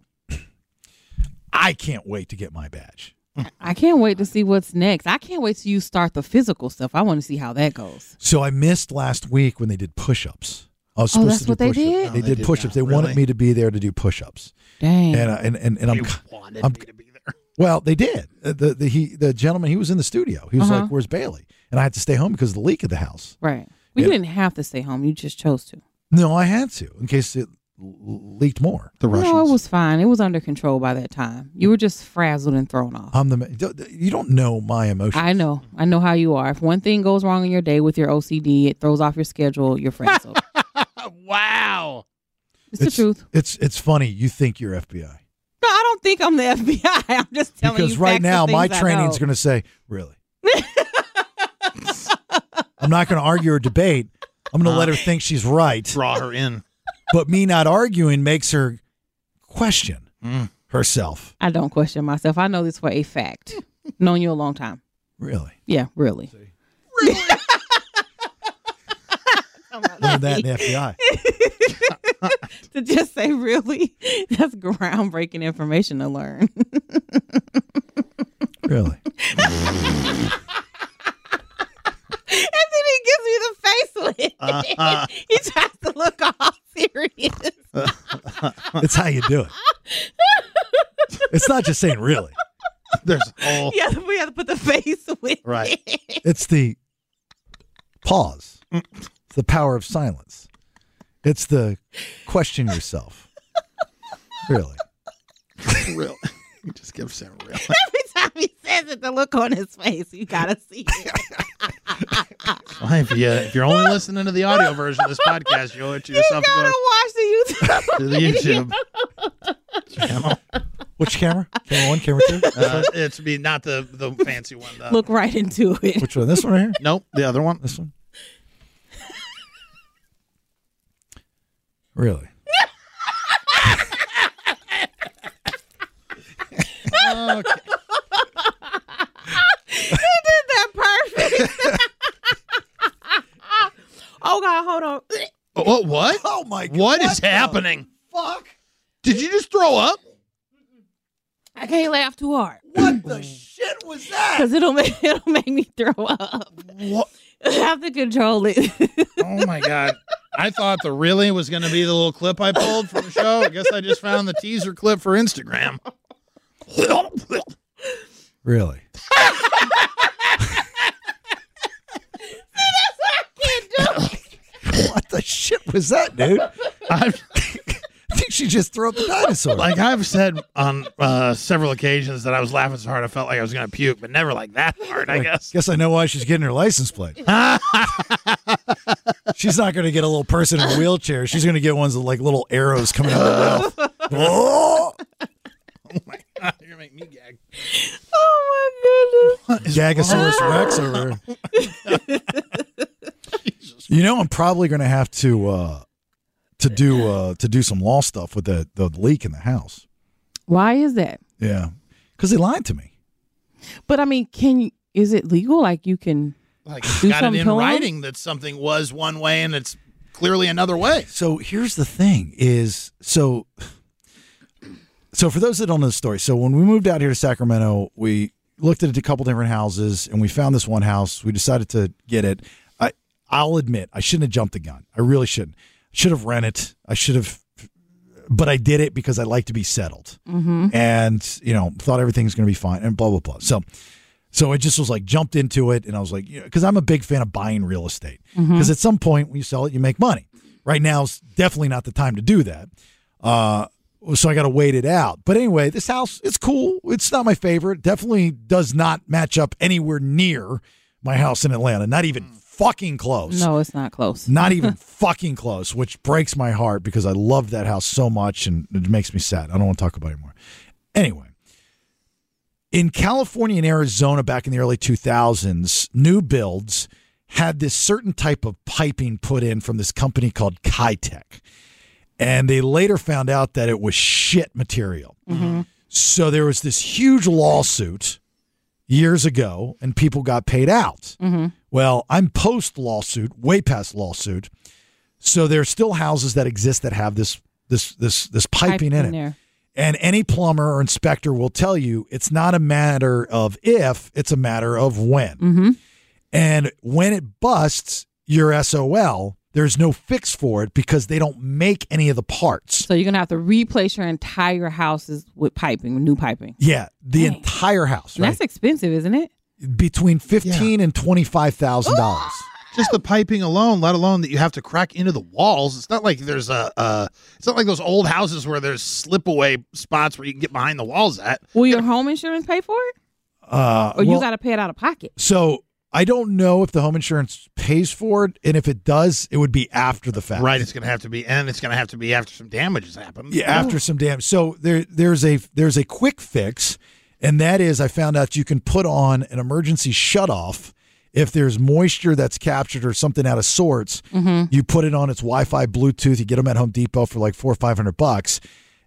I can't wait to get my badge. I can't wait to see what's next. I can't wait till you start the physical stuff. I want to see how that goes. So I missed last week when they did push-ups. I was supposed to do they push-ups. did? They did push-ups. They wanted me to be there to do push-ups. Dang. And They wanted me to be there. Well, they did. The gentleman, he was in the studio. He was like, where's Bailey? And I had to stay home because of the leak of the house. Right. Well, you didn't have to stay home. You just chose to. No, I had to in case it leaked more. The Russians. No, it was fine. It was under control by that time. You were just frazzled and thrown off. You don't know my emotions. I know. I know how you are. If one thing goes wrong in your day with your OCD, it throws off your schedule, you're frazzled. Wow. It's the truth. It's funny. You think you're FBI. No, I don't think I'm the FBI. I'm just telling you. Because right now, my training's going to say, really? I'm not going to argue or debate. I'm going to let her think she's right. Draw her in. But me not arguing makes her question herself. I don't question myself. I know this for a fact. Known you a long time. Really? Yeah, really. Really? Learned that in the FBI. To just say really, that's groundbreaking information to learn. Really? And then he gives me the face lift. He tries to look all serious. It's how you do it. It's not just saying really. There's all. Yeah, we have to put the face with Right. it. It's the pause. It's the power of silence. It's the question yourself. Really. Real. Just give Sam real. Every time he says it, the look on his face, you gotta see it. Well, if you're only listening to the audio version of this podcast, you owe it to yourself You gotta watch to the YouTube channel. Which camera? Camera 1, camera 2? It's be not the fancy one. Look right into it. Which one? This one right here? Nope, the other one. This one? Really? Okay. He did that perfect. Oh God, hold on. What? Oh my God. What is happening? Fuck. Did you just throw up? I can't laugh too hard What the shit was that? because it'll make me throw up. What? I have to control it. Oh my God. I thought the really was going to be the little clip I pulled from the show. I guess I just found the teaser clip for Instagram. Really? What the shit was that, dude? I think she just threw up the dinosaur. Like I've said on several occasions that I was laughing so hard I felt like I was going to puke, but never like that hard, I guess. Guess I know why she's getting her license plate. She's not going to get a little person in a wheelchair. She's going to get ones with like little arrows coming out of her mouth. Oh my God, you're going to make me gag. Oh my goodness. Gagasaurus Rex over here. You know, I'm probably going to have to do some law stuff with the leak in the house. Why is that? Yeah, because they lied to me. But I mean, is it legal? Like you can Like do got it something in to 'em? writing that something was one way and it's clearly another way. So here's the thing: so for those that don't know the story, so when we moved out here to Sacramento, we looked at a couple different houses and we found this one house. We decided to get it. I'll admit I shouldn't have jumped the gun. I really shouldn't. Should have rented. I should have, but I did it because I like to be settled, and thought everything's going to be fine, and blah blah blah. So it just was like jumped into it, and I was like, because I'm a big fan of buying real estate. Because at some point when you sell it, you make money. Right now is definitely not the time to do that. So I got to wait it out. But anyway, this house, it's cool. It's not my favorite. Definitely does not match up anywhere near my house in Atlanta. Not even fucking close. No, it's not close. Not even fucking close, which breaks my heart because I loved that house so much and it makes me sad. I don't want to talk about it anymore. Anyway, in California and Arizona back in the early 2000s, new builds had this certain type of piping put in from this company called Kitech. And they later found out that it was shit material. So there was this huge lawsuit years ago and people got paid out. Well, I'm post lawsuit, way past lawsuit. So there's still houses that exist that have this piping in it. There. And any plumber or inspector will tell you it's not a matter of if, it's a matter of when. And when it busts, you're SOL. There's no fix for it because they don't make any of the parts. So you're going to have to replace your entire houses with piping, with new piping. Yeah, the entire house. And that's expensive, isn't it? Between $15,000 and $25,000. Just the piping alone, let alone that you have to crack into the walls. It's not like there's it's not like those old houses where there's slip away spots where you can get behind the walls at. Will your home insurance pay for it? Or you got to pay it out of pocket? So I don't know if the home insurance pays for it, and if it does, it would be after the fact. Right, it's going to have to be after some damage has happened. Yeah, after some damage. So there's a quick fix, and that is I found out you can put on an emergency shutoff if there's moisture that's captured or something out of sorts. You put it on its Wi-Fi, Bluetooth. You get them at Home Depot for like $400 or $500,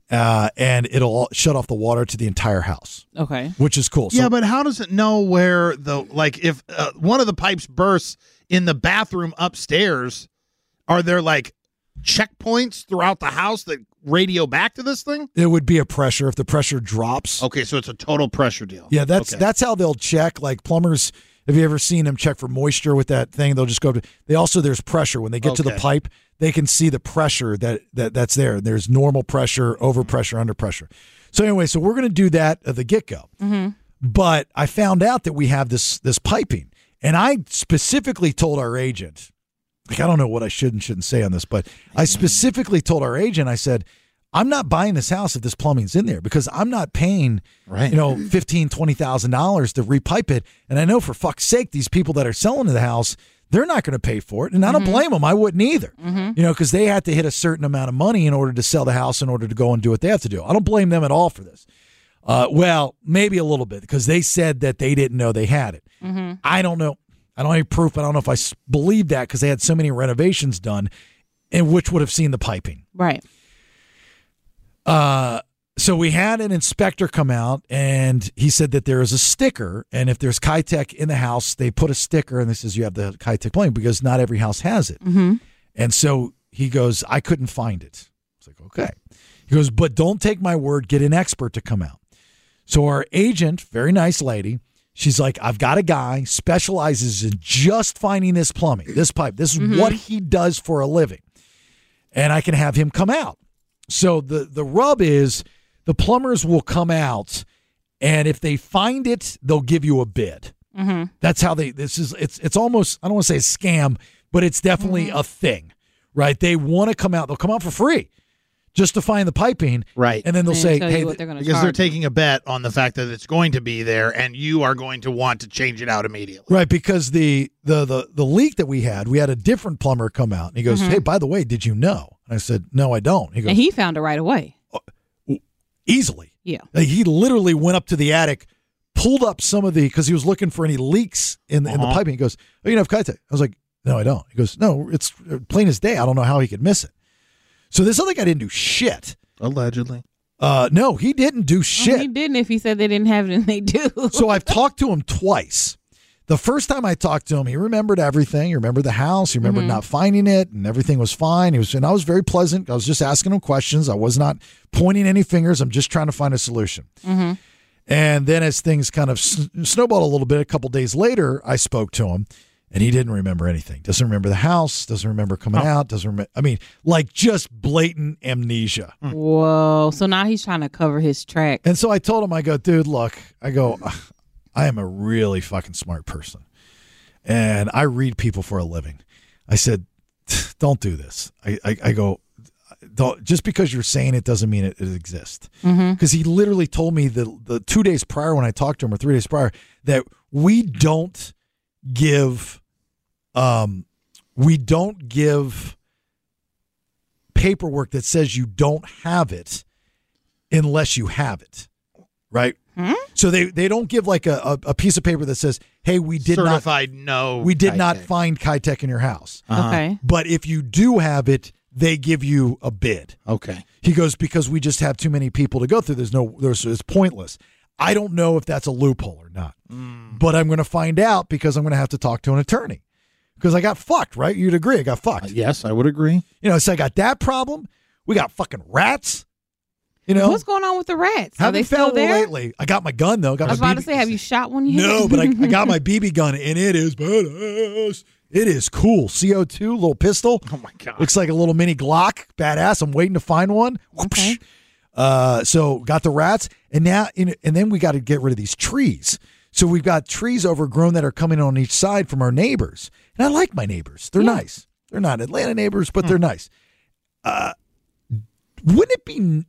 and it'll shut off the water to the entire house. Okay, which is cool. Yeah, but how does it know where if one of the pipes bursts in the bathroom upstairs? Are there like checkpoints throughout the house that radio back to this thing? It would be a pressure if the pressure drops. Okay, so it's a total pressure deal. Yeah, that's how they'll check. Like plumbers, have you ever seen them check for moisture with that thing? They'll just go to. There's pressure when they get to the pipe. They can see the pressure that's there. There's normal pressure, overpressure, under pressure. So anyway, so we're going to do that at the get-go. But I found out that we have this piping, and I specifically told our agent, like, I don't know what I should and shouldn't say on this, but I specifically told our agent, I said, I'm not buying this house if this plumbing's in there, because I'm not paying, $15,000, $20,000 to repipe it. And I know for fuck's sake, these people that are selling the house, they're not going to pay for it. And I don't blame them. I wouldn't either, because they had to hit a certain amount of money in order to sell the house, in order to go and do what they have to do. I don't blame them at all for this. Well, maybe a little bit, because they said that they didn't know they had it. I don't know. I don't have any proof. I don't know if I believe that, because they had so many renovations done, and which would have seen the piping. Right. So we had an inspector come out, and he said that there is a sticker, and if there's Kitec in the house, they put a sticker, and this says you have the Kitec plumbing, because not every house has it. And so he goes, I couldn't find it. It's like, okay. He goes, but don't take my word, get an expert to come out. So our agent, very nice lady, she's like, I've got a guy, specializes in just finding this plumbing, this pipe. This is what he does for a living. And I can have him come out. So the rub is the plumbers will come out, and if they find it, they'll give you a bid. That's how it's almost, I don't want to say a scam, but it's definitely a thing, right? They want to come out. They'll come out for free just to find the piping. Right. And then they'll say, hey, because they're taking a bet on the fact that it's going to be there, and you are going to want to change it out immediately. Right, because the leak that we had a different plumber come out, and he goes, hey, by the way, did you know? And I said, no, I don't. He goes, and he found it right away. Easily. Yeah. Like, he literally went up to the attic, pulled up some of because he was looking for any leaks in the piping. He goes, oh, you know, Kitec. I was like, no, I don't. He goes, no, it's plain as day. I don't know how he could miss it. So this other guy didn't do shit. Allegedly. No, he didn't do shit. Well, he didn't if he said they didn't have it and they do. So I've talked to him twice. The first time I talked to him, he remembered everything. He remembered the house. He remembered not finding it, and everything was fine. And I was very pleasant. I was just asking him questions. I was not pointing any fingers. I'm just trying to find a solution. And then as things kind of snowballed a little bit, a couple days later, I spoke to him, and he didn't remember anything. Doesn't remember the house. Doesn't remember coming out. Doesn't remember. I mean, like, just blatant amnesia. Whoa. So now he's trying to cover his tracks. And so I told him, I go, dude, look, I am a really fucking smart person, and I read people for a living. I said, don't do this. I go, don't, just because you're saying it doesn't mean it exists. Because he literally told me the 2 days prior when I talked to him, or 3 days prior, that we don't give paperwork that says you don't have it unless you have it, right? So they don't give like a piece of paper that says, hey, we did not find Kitec in your house. Okay. But if you do have it, they give you a bid. Okay. He goes, because we just have too many people to go through. It's pointless. I don't know if that's a loophole or not, but I'm going to find out, because I'm going to have to talk to an attorney, because I got fucked, right? You'd agree I got fucked. Yes, I would agree. So I got that problem. We got fucking rats. What's going on with the rats? Are they still there? Lately. I got my gun, though. I was about to say, have you shot one yet? No, but I got my BB gun, and it is badass. It is cool. CO2, little pistol. Oh, my God. Looks like a little mini Glock. Badass. I'm waiting to find one. Okay. So got the rats, and then we got to get rid of these trees. So we've got trees overgrown that are coming on each side from our neighbors. And I like my neighbors. They're nice. They're not Atlanta neighbors, but they're nice. Wouldn't it be...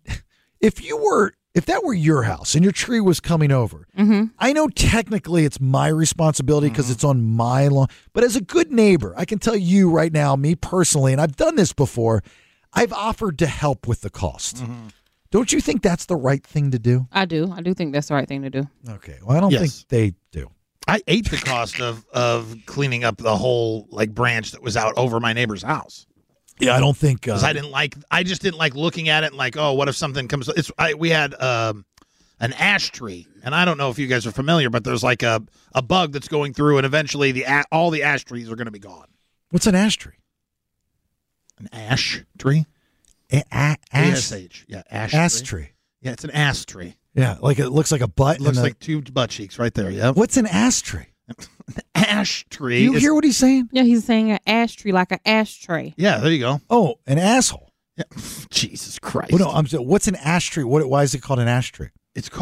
If that were your house and your tree was coming over, I know technically it's my responsibility because it's on my lawn, but as a good neighbor, I can tell you right now, me personally, and I've done this before, I've offered to help with the cost. Don't you think that's the right thing to do? I do. I do think that's the right thing to do. Okay. Well, I don't think they do. I ate the cost of cleaning up the whole branch that was out over my neighbor's house. Yeah, I don't think because I just didn't like looking at it and like, oh, what if something comes? We had an ash tree, and I don't know if you guys are familiar, but there's like a bug that's going through, and eventually all the ash trees are going to be gone. What's an ash tree? An ash tree? Ash? A-S-H. Yeah, ash tree. Yeah, it's an ash tree. Yeah, like it looks like a butt. It looks like two butt cheeks right there. Yeah. What's an ash tree? An ash tree. You hear what he's saying? Yeah, he's saying an ash tree, like an ashtray. Yeah, there you go. Oh, an asshole. Yeah. Jesus Christ. Well, no, what's an ash tree? Why is it called an ash tree? It's called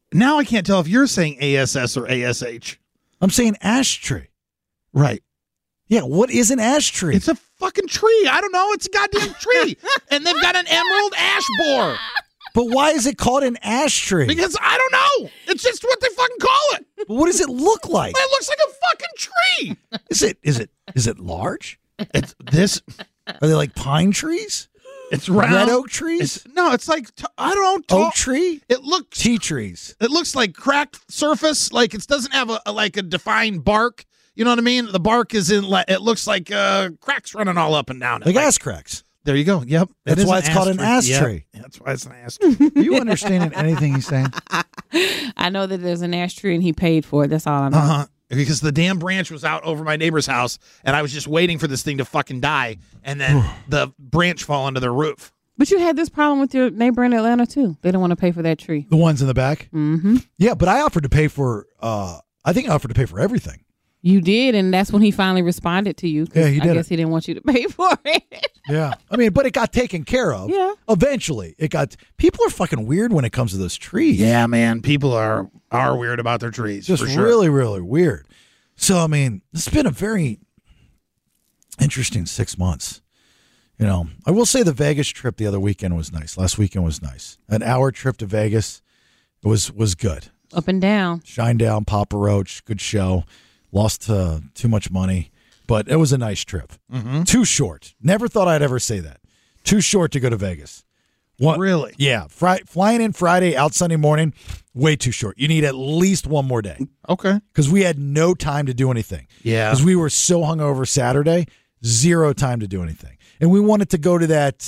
Now I can't tell if you're saying ASS or ASH. I'm saying ash tree. Right. Yeah, what is an ash tree? It's a fucking tree. I don't know. It's a goddamn tree. And they've got an emerald ash borer. But why is it called an ash tree? Because I don't know. It's just what they fucking call it. But what does it look like? It looks like a fucking tree. Is it large? It's this. Are they like pine trees? It's round. Red oak trees? It's like I don't know. Oak tree? It looks tea trees. It looks like cracked surface. Like it doesn't have a defined bark. You know what I mean? The bark is in. It looks like cracks running all up and down. Like ass cracks. There you go. Yep. That's why it's called an ash tree. Yeah, that's why it's an ash tree. Are you understanding anything he's saying? I know that there's an ash tree and he paid for it. That's all I know. Because the damn branch was out over my neighbor's house, and I was just waiting for this thing to fucking die, and then the branch fall onto their roof. But you had this problem with your neighbor in Atlanta, too. They don't want to pay for that tree. The ones in the back? Mm-hmm. Yeah, but I offered to pay for, I think I offered to pay for everything. You did, and that's when he finally responded to you. Yeah, he did. I guess he didn't want you to pay for it. Yeah. I mean, but it got taken care of. Yeah. Eventually. People are fucking weird when it comes to those trees. Yeah, man. People are weird about their trees. Just for sure. really, really weird. So, I mean, it's been a very interesting 6 months. You know, I will say the Vegas trip the other weekend was nice. Last weekend was nice. An hour trip to Vegas was good. Up and down. Shinedown, Papa Roach, good show. Lost too much money, but it was a nice trip. Mm-hmm. Too short. Never thought I'd ever say that. Too short to go to Vegas. Really? Yeah. Flying in Friday, out Sunday morning, way too short. You need at least one more day. Okay. Because we had no time to do anything. Yeah. Because we were so hungover Saturday, zero time to do anything. And we wanted to go to that,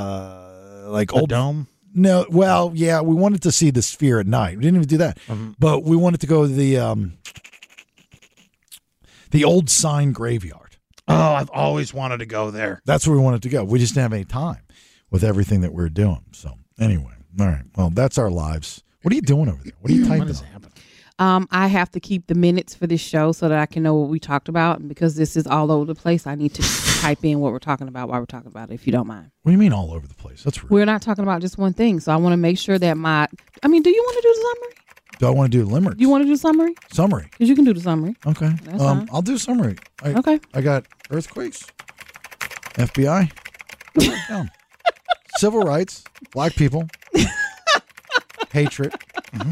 old dome? No, well, yeah, we wanted to see the Sphere at night. We didn't even do that. Mm-hmm. But we wanted to go to the old sign graveyard. Oh, I've always wanted to go there. That's where we wanted to go. We just didn't have any time with everything that we're doing. So anyway, all right. Well, that's our lives. What are you doing over there? What are you typing on? I have to keep the minutes for this show so that I can know what we talked about. And because this is all over the place, I need to type in what we're talking about while we're talking about it, if you don't mind. What do you mean all over the place? That's rude. We're not talking about just one thing. So I want to make sure that do you want to do the summary? Do I want to do limericks? You want to do summary? Summary. Because you can do the summary. Okay. That's fine. I'll do summary. Okay. I got earthquakes, FBI, civil rights, black people, hatred. Mm-hmm.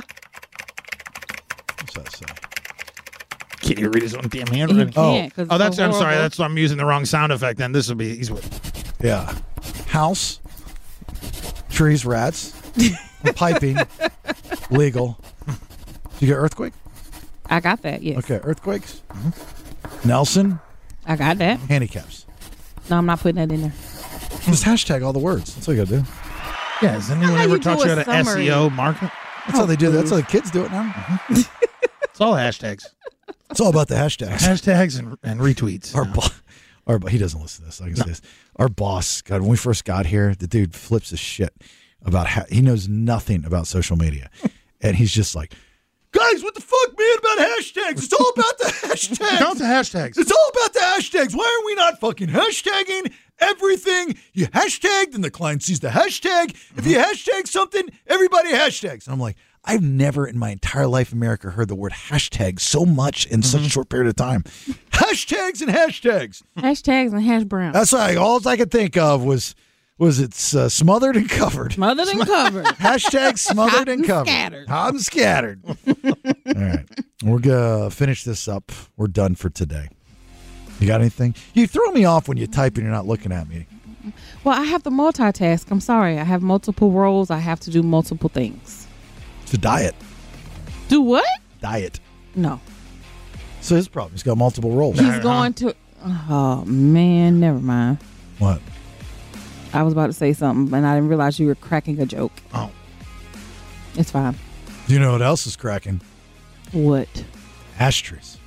What's that say? Can't you read his own damn handwriting? That's I'm sorry. That's I'm using the wrong sound effect. Then this will be easy. Yeah. House, trees, rats, piping, legal. Did you get earthquake? I got that, yes. Okay, earthquakes. Mm-hmm. Nelson. I got that. Handicaps. No, I'm not putting that in there. Just hashtag all the words. That's all you got to do. Yeah, has anyone ever taught you how to SEO market? That's how they do that. That's how the kids do it now. Mm-hmm. It's all hashtags. It's all about the hashtags. Hashtags and retweets. He doesn't listen to this. I can say this. Our boss, God, when we first got here, the dude flips his shit about he knows nothing about social media. And he's just like, guys, what the fuck, man, about hashtags? It's all about the hashtags. Count the hashtags. It's all about the hashtags. Why are we not fucking hashtagging everything? You hashtag, then the client sees the hashtag. If you hashtag something, everybody hashtags. And I'm like, I've never in my entire life in America heard the word hashtag so much in such a short period of time. Hashtags and hashtags. Hashtags and hash brown. That's right. All I could think of was smothered and covered. Smothered and covered. Hashtag smothered and covered. Scattered. Hot and scattered. All right. We're going to finish this up. We're done for today. You got anything? You throw me off when you type and you're not looking at me. Well, I have to multitask. I'm sorry. I have multiple roles. I have to do multiple things. It's a diet. Do what? Diet. No. So his problem. He's got multiple roles. He's going to... Oh, man. Never mind. What? I was about to say something, and I didn't realize you were cracking a joke. Oh. It's fine. Do you know what else is cracking? What? Ashtrays.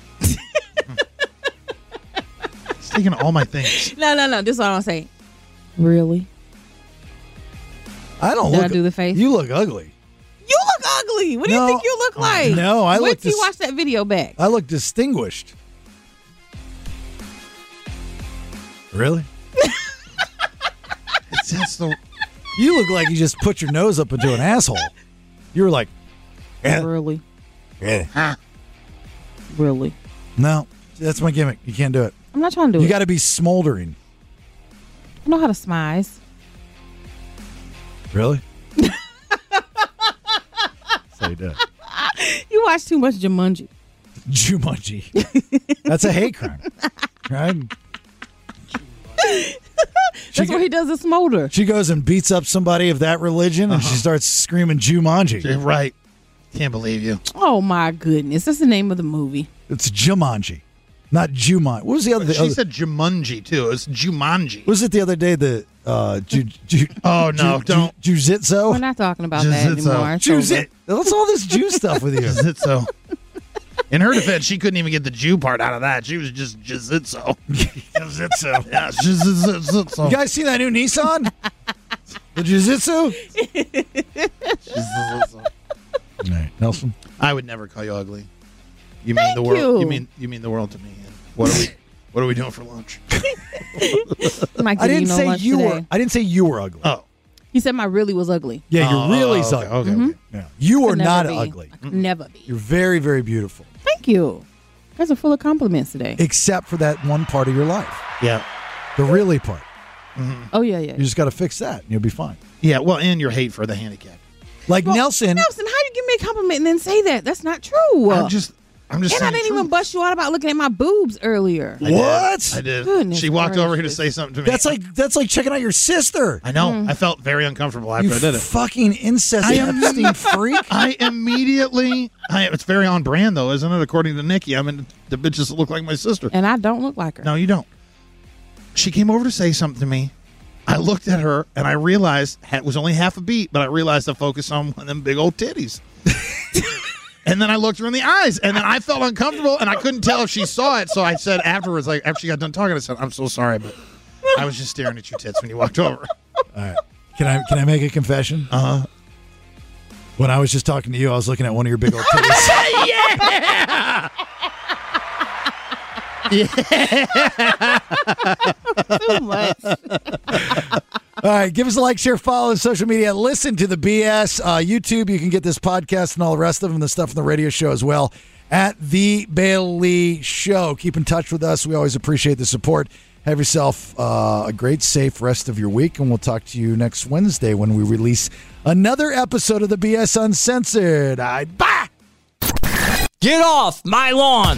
It's taking all my things. No. This is what I'm saying. Really? I don't Did look... I do the face? You look ugly. You look ugly. What do you think you look like? No, I look... Wait till you watch that video back. I look distinguished. Really? That's the... You look like you just put your nose up into an asshole. You were like, Really? Really? Really? No, that's my gimmick. You can't do it. I'm not trying to do it. You got to be smoldering. I know how to smize. Really? So you do it. You watch too much Jumanji. Jumanji. That's a hate crime. Right? That's what he does to Smolder. She goes and beats up somebody of that religion, and she starts screaming Jumanji. Right. Can't believe you. Oh, my goodness. That's the name of the movie. It's Jumanji, not Jumanji. What was the other? She said Jumanji, too. It's Jumanji. What was it the other day? The oh, no, don't. Jiu-Jitsu? We're not talking about that anymore. Jiu-Jitsu. What's all this Jew stuff with you? Jiu-Jitsu. In her defense, she couldn't even get the Jew part out of that. She was just Jiu-Jitsu. Jiu-Jitsu. Yeah, Jiu-Jitsu. You guys see that new Nissan? The Jiu-Jitsu? Jiu-Jitsu. All right, Nelson. I would never call you ugly. You mean the world. You mean the world to me. What are we doing for lunch? I didn't say you were. I didn't say you were ugly. Oh, he said my really was ugly. yeah, you're really okay, ugly. okay, Mm-hmm. okay. Yeah. You are Could never not be. ugly. I could never be. You're very, very beautiful, Thank you. You guys are full of compliments today. except for that one part of your life, Yeah. the really part. Oh, yeah, yeah. You just got to fix that, and you'll be fine. Yeah, well, and your hate for the handicap. Like Nelson. Nelson, how you give me a compliment and then say that? That's not true. I'm just and I saying didn't even truth. bust you out about looking at my boobs earlier. What? I did. Goodness She walked over here to gracious. say something to me. That's like checking out your sister. I know. I felt very uncomfortable after You I did it. fucking incest Epstein freak. I immediately. It's very on brand, though, isn't it? According to Nikki, I mean, the bitches look like my sister. And I don't look like her. No, you don't. She came over to say something to me. I looked at her and I realized it was only half a beat, but I realized to focus on one of them big old titties. And then I looked her in the eyes, and then I felt uncomfortable, and I couldn't tell if she saw it. So I said afterwards, like after she got done talking, I said, "I'm so sorry, but I was just staring at your tits when you walked over." All right. Can I make a confession? When I was just talking to you, I was looking at one of your big old titties. Yeah. Too much. All right, give us a like, share, follow on social media. Listen to the BS. YouTube, you can get this podcast and all the rest of them, the stuff from the radio show as well, at The Bailey Show. Keep in touch with us. We always appreciate the support. Have yourself a great, safe rest of your week, and we'll talk to you next Wednesday when we release another episode of the BS Uncensored. Bye! Get off my lawn!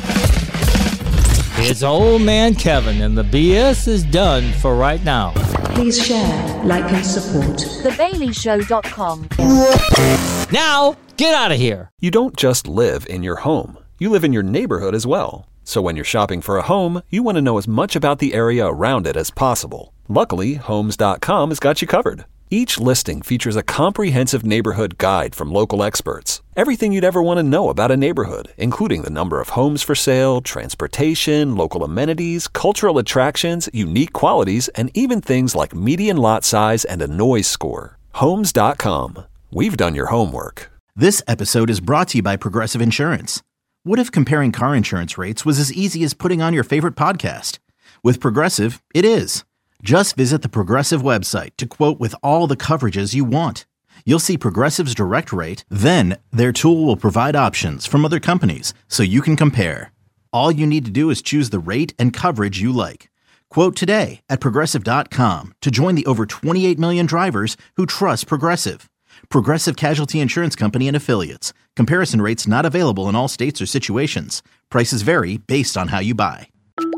It's old man Kevin, and the BS is done for right now. Please share, like, and support. TheBaileyShow.com. Now, get out of here. You don't just live in your home. You live in your neighborhood as well. So when you're shopping for a home, you want to know as much about the area around it as possible. Luckily, Homes.com has got you covered. Each listing features a comprehensive neighborhood guide from local experts. Everything you'd ever want to know about a neighborhood, including the number of homes for sale, transportation, local amenities, cultural attractions, unique qualities, and even things like median lot size and a noise score. Homes.com. We've done your homework. This episode is brought to you by Progressive Insurance. What if comparing car insurance rates was as easy as putting on your favorite podcast? With Progressive, it is. Just visit the Progressive website to quote with all the coverages you want. You'll see Progressive's direct rate, then their tool will provide options from other companies so you can compare. All you need to do is choose the rate and coverage you like. Quote today at Progressive.com to join the over 28 million drivers who trust Progressive. Progressive Casualty Insurance Company and Affiliates. Comparison rates not available in all states or situations. Prices vary based on how you buy.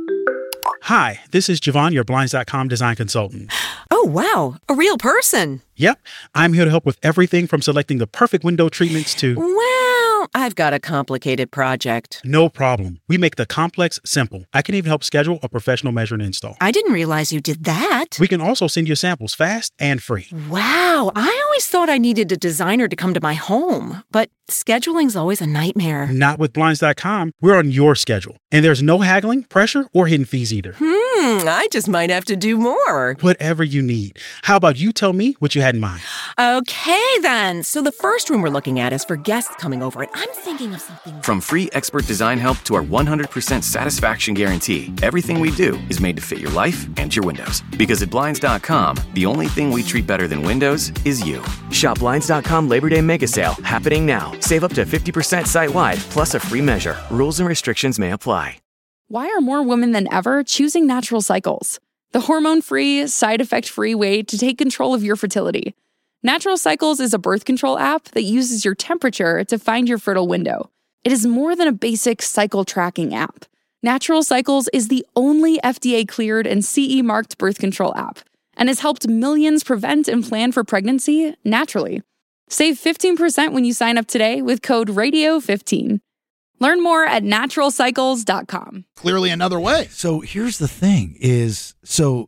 Hi, this is Javon, your Blinds.com design consultant. Oh, wow. A real person. Yep, I'm here to help with everything from selecting the perfect window treatments to... Well, I've got a complicated project. No problem. We make the complex simple. I can even help schedule a professional measure and install. I didn't realize you did that. We can also send you samples fast and free. Wow, I always thought I needed a designer to come to my home, but scheduling's always a nightmare. Not with Blinds.com. We're on your schedule. And there's no haggling, pressure, or hidden fees either. I just might have to do more. Whatever you need. How about you tell me what you had in mind? Okay, then. So the first room we're looking at is for guests coming over, and I'm thinking of something. From free expert design help to our 100% satisfaction guarantee, everything we do is made to fit your life and your windows. Because at Blinds.com, the only thing we treat better than windows is you. Shop Blinds.com Labor Day Mega Sale, happening now. Save up to 50% site-wide, plus a free measure. Rules and restrictions may apply. Why are more women than ever choosing Natural Cycles? The hormone-free, side-effect-free way to take control of your fertility. Natural Cycles is a birth control app that uses your temperature to find your fertile window. It is more than a basic cycle tracking app. Natural Cycles is the only FDA-cleared and CE-marked birth control app and has helped millions prevent and plan for pregnancy naturally. Save 15% when you sign up today with code RADIO15. Learn more at naturalcycles.com. Clearly another way. So here's the thing is, so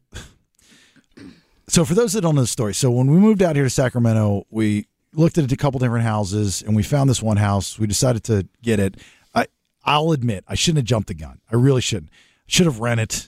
for those that don't know the story, so when we moved out here to Sacramento, we looked at a couple different houses and we found this one house. We decided to get it. I'll admit, I shouldn't have jumped the gun. I really shouldn't. I should have rented.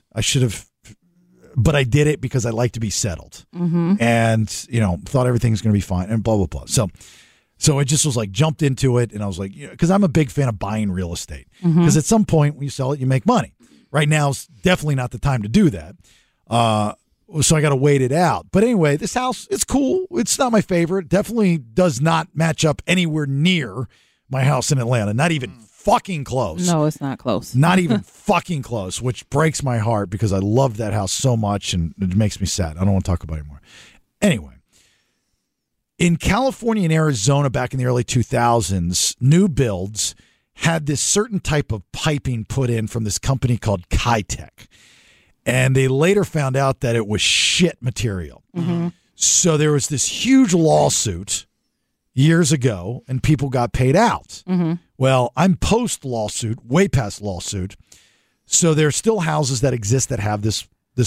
But I did it because I like to be settled. Mm-hmm. And, thought everything's going to be fine and blah, blah, blah. So it just was like jumped into it. And I was like, because I'm a big fan of buying real estate. Because at some point when you sell it, you make money. Right now is definitely not the time to do that. So I got to wait it out. But anyway, this house, it's cool. It's not my favorite. Definitely does not match up anywhere near my house in Atlanta. Not even fucking close. No, it's not close. Not even fucking close, which breaks my heart because I loved that house so much and it makes me sad. I don't want to talk about it anymore. Anyway, in California and Arizona back in the early 2000s, new builds had this certain type of piping put in from this company called Kitech. And they later found out that it was shit material. Mm-hmm. So there was this huge lawsuit years ago, and people got paid out. Mm-hmm. Well, I'm post-lawsuit, way past lawsuit. So there's still houses that exist that have this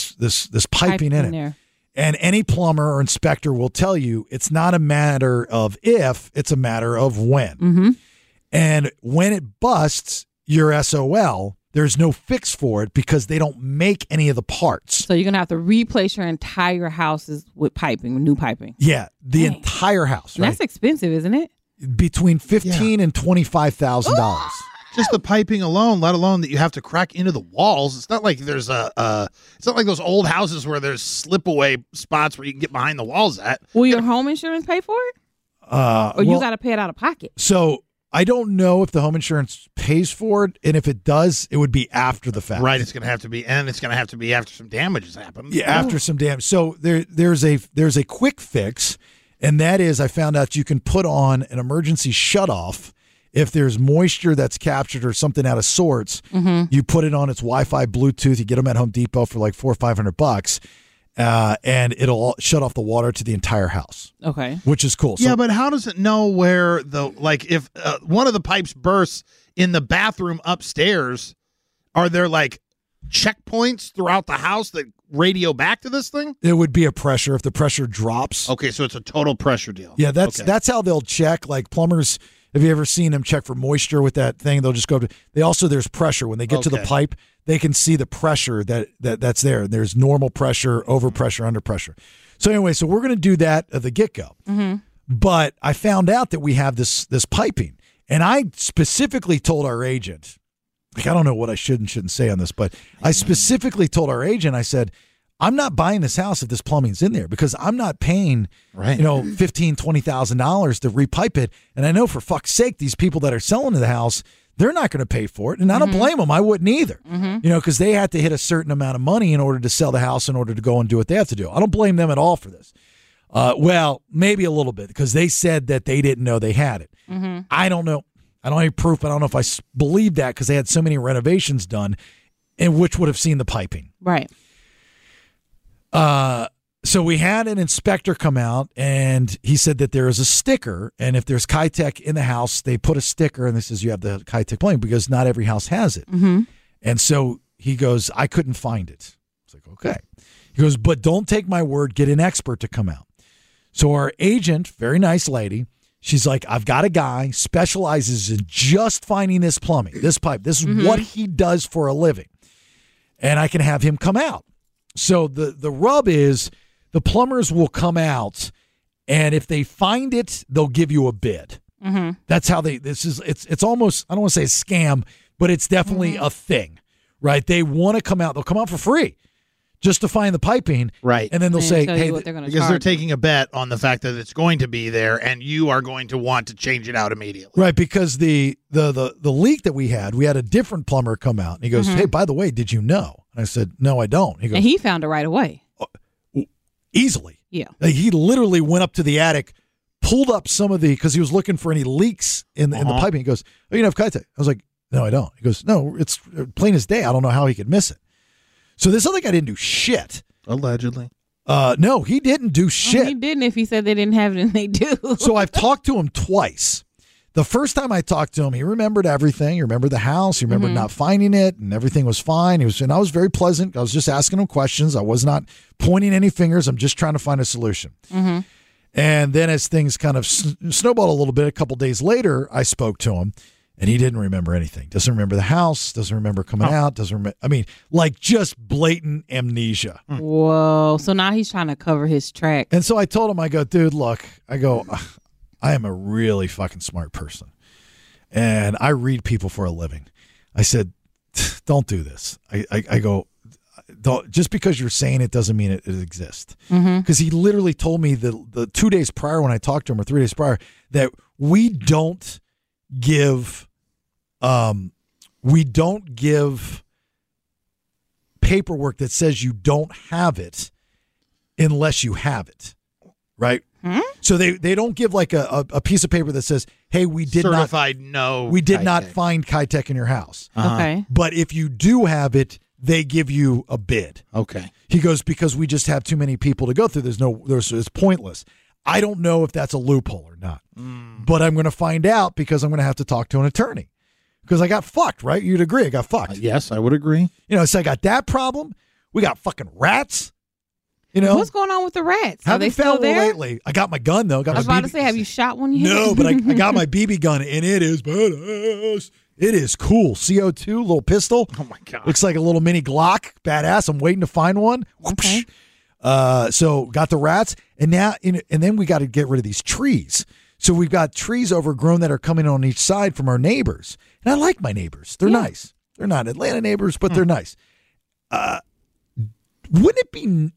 piping in it. There. And any plumber or inspector will tell you it's not a matter of if, it's a matter of when. Mm-hmm. And when it busts, your SOL, there's no fix for it because they don't make any of the parts. So you're going to have to replace your entire houses with piping, with new piping. Yeah, the entire house. And Right? that's expensive, isn't it? Between $15,000 and $25,000. Just the piping alone, let alone that you have to crack into the walls. It's not like there's it's not like those old houses where there's slip away spots where you can get behind the walls at. Will your home insurance pay for it? Or you got to pay it out of pocket? So I don't know if the home insurance pays for it, and if it does, it would be after the fact. Right, it's going to have to be after some damage has happened. Yeah, after some damage. So there's a quick fix, and that is I found out you can put on an emergency shutoff if there's moisture that's captured or something out of sorts. Mm-hmm. You put it on its Wi-Fi, Bluetooth. You get them at Home Depot for like $400 or $500, and it'll shut off the water to the entire house. Okay, which is cool. Yeah, but how does it know where if one of the pipes bursts in the bathroom upstairs? Are there like checkpoints throughout the house that radio back to this thing? It would be a pressure if the pressure drops. Okay, so it's a total pressure deal. Yeah, that's how they'll check. Like plumbers, have you ever seen them check for moisture with that thing? They'll just go to. There's pressure when they get to the pipe. They can see the pressure that's there. There's normal pressure, over pressure, under pressure. So anyway, we're going to do that at the get-go. Mm-hmm. But I found out that we have this piping, and I specifically told our agent. Like I don't know what I should and shouldn't say on this, but I specifically told our agent. I said, I'm not buying this house if this plumbing's in there because I'm not paying, $15,000, $20,000 to repipe it. And I know for fuck's sake, these people that are selling the house, they're not going to pay for it. And I don't blame them. I wouldn't either, because they had to hit a certain amount of money in order to sell the house, in order to go and do what they have to do. I don't blame them at all for this. Well, maybe a little bit because they said that they didn't know they had it. Mm-hmm. I don't know. I don't have any proof. I don't know if I believe that because they had so many renovations done, and which would have seen the piping. Right. So we had an inspector come out, and he said that there is a sticker, and if there's Kitech in the house, they put a sticker, and this says you have the Kitech plumbing because not every house has it. Mm-hmm. And so he goes, I couldn't find it. It's like, okay. He goes, but don't take my word. Get an expert to come out. So our agent, very nice lady, she's like, I've got a guy specializes in just finding this plumbing, this pipe. This is what he does for a living. And I can have him come out. So the rub is the plumbers will come out And if they find it, they'll give you a bid. Mm-hmm. That's how it's almost, I don't want to say a scam, but it's definitely a thing, right? They want to come out. They'll come out for free just to find the piping. Right. And then they'll say, hey, because they're taking a bet on the fact that it's going to be there and you are going to want to change it out immediately. right, because the leak that we had a different plumber come out and he goes, hey, by the way, did you know? And I said, no, I don't. He goes, And he found it right away. easily. Yeah. Like, he literally went up to the attic, pulled up some of because he was looking for any leaks in the piping. He goes, oh, you know, Kite. I was like, no, I don't. He goes, no, it's plain as day. I don't know how he could miss it. So this other guy didn't do shit. Allegedly. No, he didn't do shit. He didn't if he said they didn't have it and they do. So I've talked to him twice. The first time I talked to him, he remembered everything. He remembered the house. He remembered not finding it, and everything was fine. And I was very pleasant. I was just asking him questions. I was not pointing any fingers. I'm just trying to find a solution. Mm-hmm. And then as things kind of snowballed a little bit, a couple days later, I spoke to him, and he didn't remember anything. Doesn't remember the house. Doesn't remember coming out. Doesn't remember. I mean, like just blatant amnesia. Whoa. So now he's trying to cover his tracks. And so I told him, I go, dude, look, I am a really fucking smart person. And I read people for a living. I said, don't do this. I go, don't, just because you're saying it doesn't mean it exists. Because he literally told me the 2 days prior when I talked to him, or 3 days prior, that we don't give paperwork that says you don't have it unless you have it. Right? So they don't give like a piece of paper that says, hey, we did Certified not find Kitech in your house. Okay. But if you do have it, they give you a bid. Okay. He goes, because we just have too many people to go through. It's pointless. I don't know if that's a loophole or not, but I'm going to find out because I'm going to have to talk to an attorney because I got fucked, right? You'd agree. I got fucked. Yes, I would agree. You know, so I got that problem. We got fucking rats. You know, what's going on with the rats? Are they Haven't still found one there? lately. I got my gun though. I was about to say, have you shot one yet? No, but I got my BB gun and it is badass. It is cool. CO2, little pistol. Oh my God. Looks like a little mini Glock. Badass. I'm waiting to find one. Okay. So got the rats, and then we got to get rid of these trees. So we've got trees overgrown that are coming on each side from our neighbors, and I like my neighbors. They're nice. They're not Atlanta neighbors, but they're nice. Wouldn't it be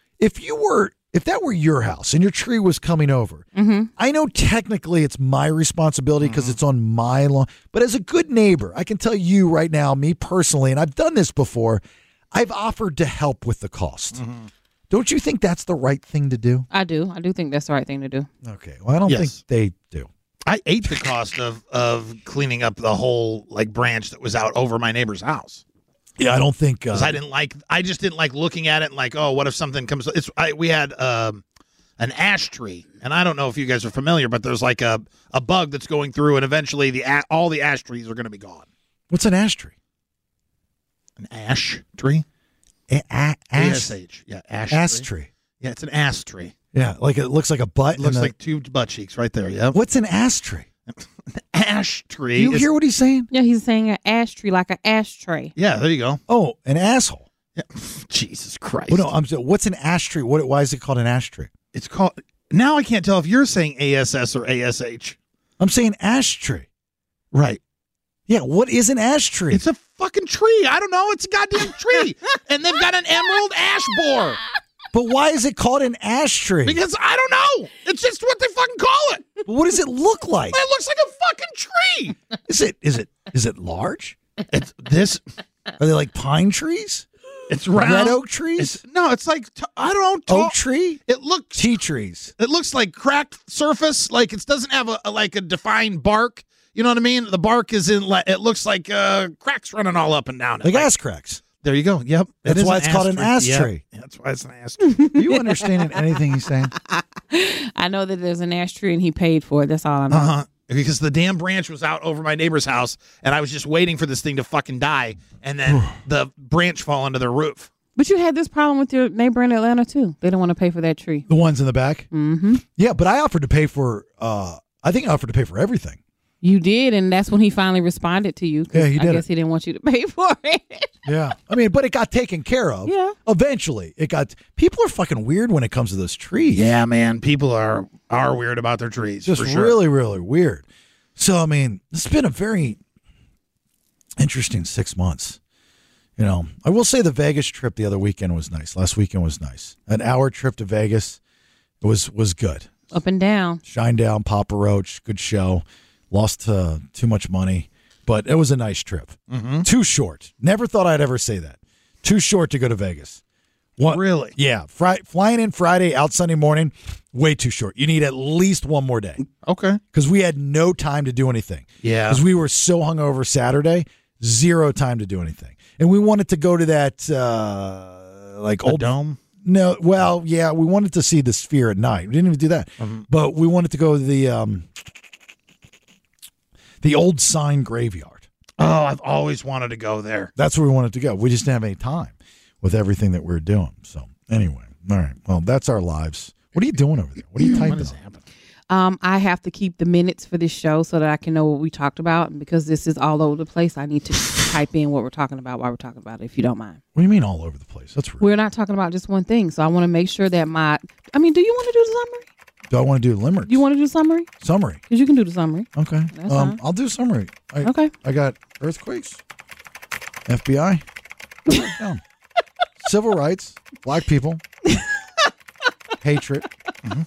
if that were your house and your tree was coming over? I know technically it's my responsibility because it's on my lawn, but as a good neighbor, I can tell you right now, me personally, and I've done this before, I've offered to help with the cost. Don't you think that's the right thing to do? I do. I do think that's the right thing to do. Okay. Well, I don't think they do. I ate the cost of cleaning up the whole branch that was out over my neighbor's house. Yeah, I don't think because I just didn't like looking at it and like, oh, what if something comes? We had an ash tree, and I don't know if you guys are familiar, but there's like a bug that's going through, and eventually all the ash trees are going to be gone. What's an ash tree? An ash tree. Ash. ASH. Yeah, ash tree. Yeah, it's an ass tree. Yeah, like it looks like a butt. It looks like two butt cheeks right there. Yeah. What's an ash tree? An ash tree. You hear what he's saying? Yeah, he's saying an ash tree, like an ashtray. Yeah, there you go. Oh, an asshole. Yeah. Jesus Christ. Well, no, what's an ash tree? Why is it called an ash tree? It's called. Now I can't tell if you're saying ASS or ASH. I'm saying ash tree. Right. Yeah, what is an ash tree? It's a fucking tree. I don't know. It's a goddamn tree. And they've got an emerald ash borer. But why is it called an ash tree? Because I don't know. It's just what they fucking call it. But what does it look like? It looks like a fucking tree. Is it large? It's this. Are they like pine trees? It's round. Red oak trees? It's like I don't know. Oak tree? It looks tea trees. It looks like cracked surface. Like it doesn't have a defined bark. You know what I mean? The bark is in. It looks like cracks running all up and down. Like ass cracks. There you go. Yep. That's why it's called an ass tree. Yeah, that's why it's an ass tree. Are you understanding anything he's saying? I know that there's an ash tree and he paid for it. That's all I know. Because the damn branch was out over my neighbor's house, and I was just waiting for this thing to fucking die, and then the branch fall onto their roof. But you had this problem with your neighbor in Atlanta, too. They don't want to pay for that tree. The ones in the back? Mm-hmm. Yeah, but I offered to pay for, I think I offered to pay for everything. You did, and that's when he finally responded to you. Yeah, he did I guess he didn't want you to pay for it. Yeah. I mean, but it got taken care of. Yeah. Eventually, it got. People are fucking weird when it comes to those trees. Yeah, man. People are weird about their trees. Just for sure. really, really weird. So, I mean, it's been a very interesting 6 months. You know, I will say the Vegas trip the other weekend was nice. Last weekend was nice. An hour trip to Vegas was good. Up and down. Shinedown, Papa Roach, good show. Lost too much money, but it was a nice trip. Mm-hmm. Too short. Never thought I'd ever say that. Too short to go to Vegas. Really? Yeah. Flying in Friday, out Sunday morning, way too short. You need at least one more day. Okay. Because we had no time to do anything. Yeah. Because we were so hungover Saturday, zero time to do anything. And we wanted to go to that, old dome? No, well, yeah, we wanted to see the Sphere at night. We didn't even do that. Mm-hmm. But we wanted to go to the old sign graveyard. Oh, I've always wanted to go there. That's where we wanted to go. We just didn't have any time with everything that we're doing. So anyway, all right. Well, that's our lives. What are you doing over there? What are you typing on? I have to keep the minutes for this show so that I can know what we talked about. And because this is all over the place, I need to type in what we're talking about while we're talking about it, if you don't mind. What do you mean all over the place? That's rude. We're not talking about just one thing. So I want to make sure that do you want to do the summary? Do I want to do limericks? You want to do summary? Summary. Because you can do the summary. Okay. That's fine. I'll do summary. Okay. I got earthquakes, FBI, civil rights, black people, hatred. Mm-hmm.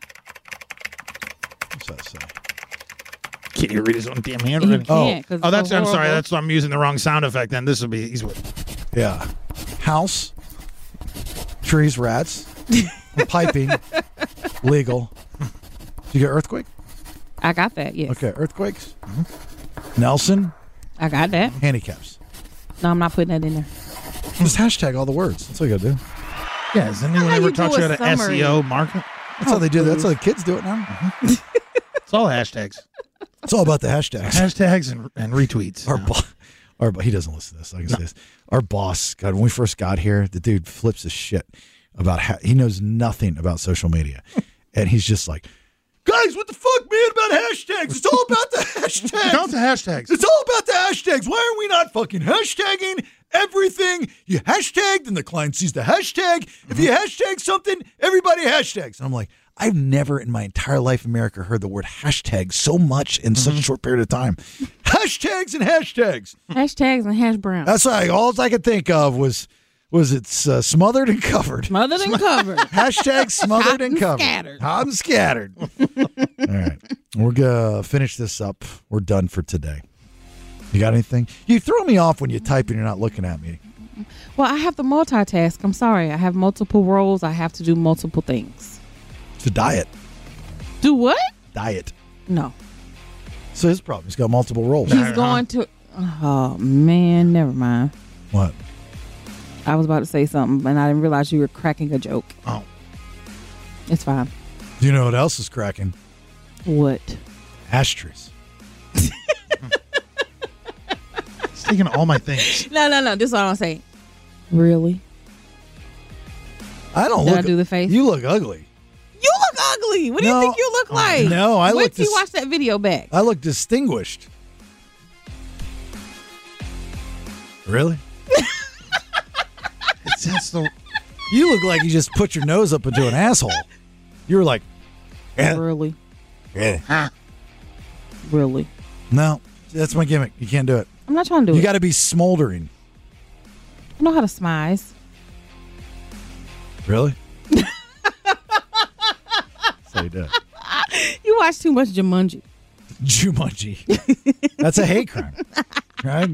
What's that say? Can't you read his own damn handwriting? I'm sorry. That's I'm using the wrong sound effect. Then this will be easy. Yeah. House, trees, rats, piping, legal. Did you get earthquake? I got that, yes. Okay, earthquakes. Mm-hmm. Nelson. I got that. Handicaps. No, I'm not putting that in there. Just hashtag all the words. That's all you got to do. Yeah, has anyone ever taught you how to SEO market? That's how they do that. That's how the kids do it now. Mm-hmm. It's all hashtags. It's all about the hashtags. Hashtags and retweets. He doesn't listen to this. I can say this. Our boss, God, when we first got here, the dude flips his shit about he knows nothing about social media. And he's just like, guys, what the fuck, man, about hashtags? It's all about the hashtags. Count the hashtags. It's all about the hashtags. Why are we not fucking hashtagging everything? You hashtagged, and the client sees the hashtag. If you hashtag something, everybody hashtags. And I'm like, I've never in my entire life in America heard the word hashtag so much in such a short period of time. Hashtags and hashtags. Hashtags and hash brown. That's right. All I could think of was smothered and covered. Smothered and covered. Hashtag smothered and covered. Scattered. Hot and scattered. All right. We're going to finish this up. We're done for today. You got anything? You throw me off when you type and you're not looking at me. Well, I have to multitask. I'm sorry. I have multiple roles. I have to do multiple things. It's a diet. Do what? Diet. No. So his problem. He's got multiple roles. He's going to... Oh, man. Never mind. What? I was about to say something, and I didn't realize you were cracking a joke. Oh. It's fine. Do you know what else is cracking? What? Ashtrays. He's taking all my things. No. This is what I'm saying. Really? I don't Did look... I do the face? You look ugly. You look ugly. What do you think you look like? No, I look... Wait till you watch that video back. I look distinguished. Really? That's the... You look like you just put your nose up into an asshole. You were like... Really? Yeah. Really? No, that's my gimmick. You can't do it. I'm not trying to do it. You got to be smoldering. I know how to smize. Really? That's how you do it. You watch too much Jumanji. Jumanji. That's a hate crime. Right?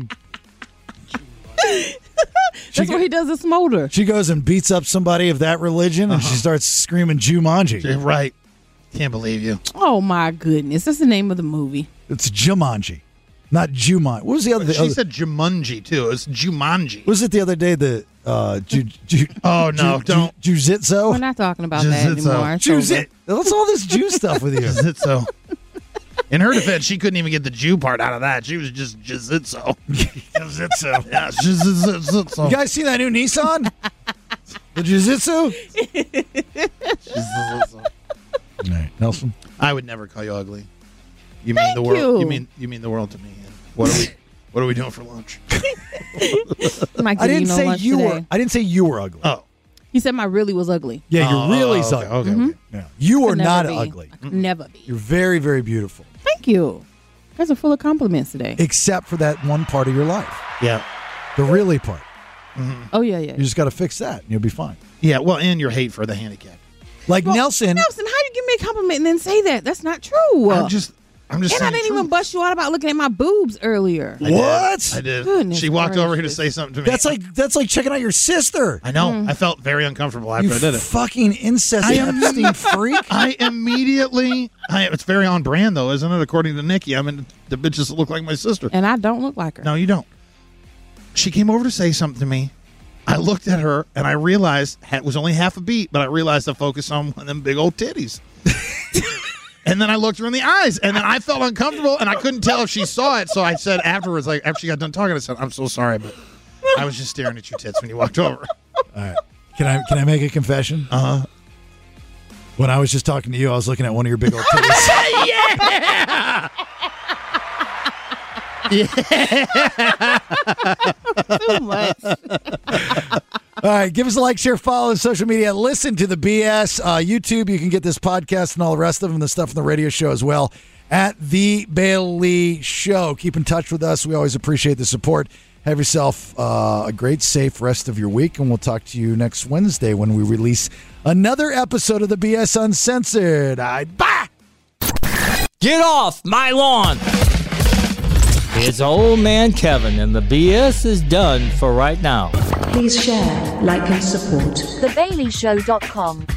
That's where he does the smolder. She goes and beats up somebody of that religion, and she starts screaming Jumanji. Right. Can't believe you. Oh, my goodness. That's the name of the movie. It's Jumanji, not Jumanji. What was the other? She said Jumanji, too. It's Jumanji. Was it the other day the don't. Jiu-Jitsu? We're not talking about that anymore. Jiu-Jitsu. What's all this Jew stuff with you? Jiu-Jitsu. In her defense, she couldn't even get the Jew part out of that. She was just Jiu-Jitsu. Jiu-Jitsu. Yeah, Jiu-Jitsu. You guys see that new Nissan? The Jiu-Jitsu? Jiu-Jitsu. All right, Nelson. I would never call you ugly. You mean Thank the world? you. You mean the world to me? And what are we doing for lunch? Mike, I didn't say lunch you today. were. I didn't say you were ugly. Oh, He said my really was ugly. Yeah, you're really okay, ugly. okay. Yeah. You are Could never not be. ugly. I could never be. You're very, very beautiful, Thank you. You guys are full of compliments today. except for that one part of your life, Yeah. the really part. Oh, yeah, yeah. You just got to fix that, and you'll be fine. Yeah. Well, and your hate for the handicap. Like Nelson. Nelson, how you give me a compliment and then say that? That's not true. I'm just. And I saying didn't truth. even bust you out about looking at my boobs earlier. I did. Goodness She walked over here to gracious. say something to me. That's like checking out your sister. I know. I felt very uncomfortable after You I did it. fucking incest Epstein freak. I immediately. It's very on brand, though, isn't it? According to Nikki, I mean, the bitches look like my sister. And I don't look like her. No, you don't. She came over to say something to me. I looked at her and I realized it was only half a beat, but I realized to focus on one of them big old titties. And then I looked her in the eyes, and then I felt uncomfortable, and I couldn't tell if she saw it. So I said afterwards, like after she got done talking, I said, "I'm so sorry, but I was just staring at your tits when you walked over." All right. Can I make a confession? When I was just talking to you, I was looking at one of your big old titties. Yeah. Too much. All right, give us a like, share, follow on social media. Listen to the BS. YouTube, you can get this podcast and all the rest of them, the stuff from the radio show as well, at The Bailey Show. Keep in touch with us. We always appreciate the support. Have yourself a great, safe rest of your week, and we'll talk to you next Wednesday when we release another episode of the BS Uncensored. Bye! Get off my lawn! It's old man Kevin, and the BS is done for right now. Please share, like, and support. TheBaileyShow.com.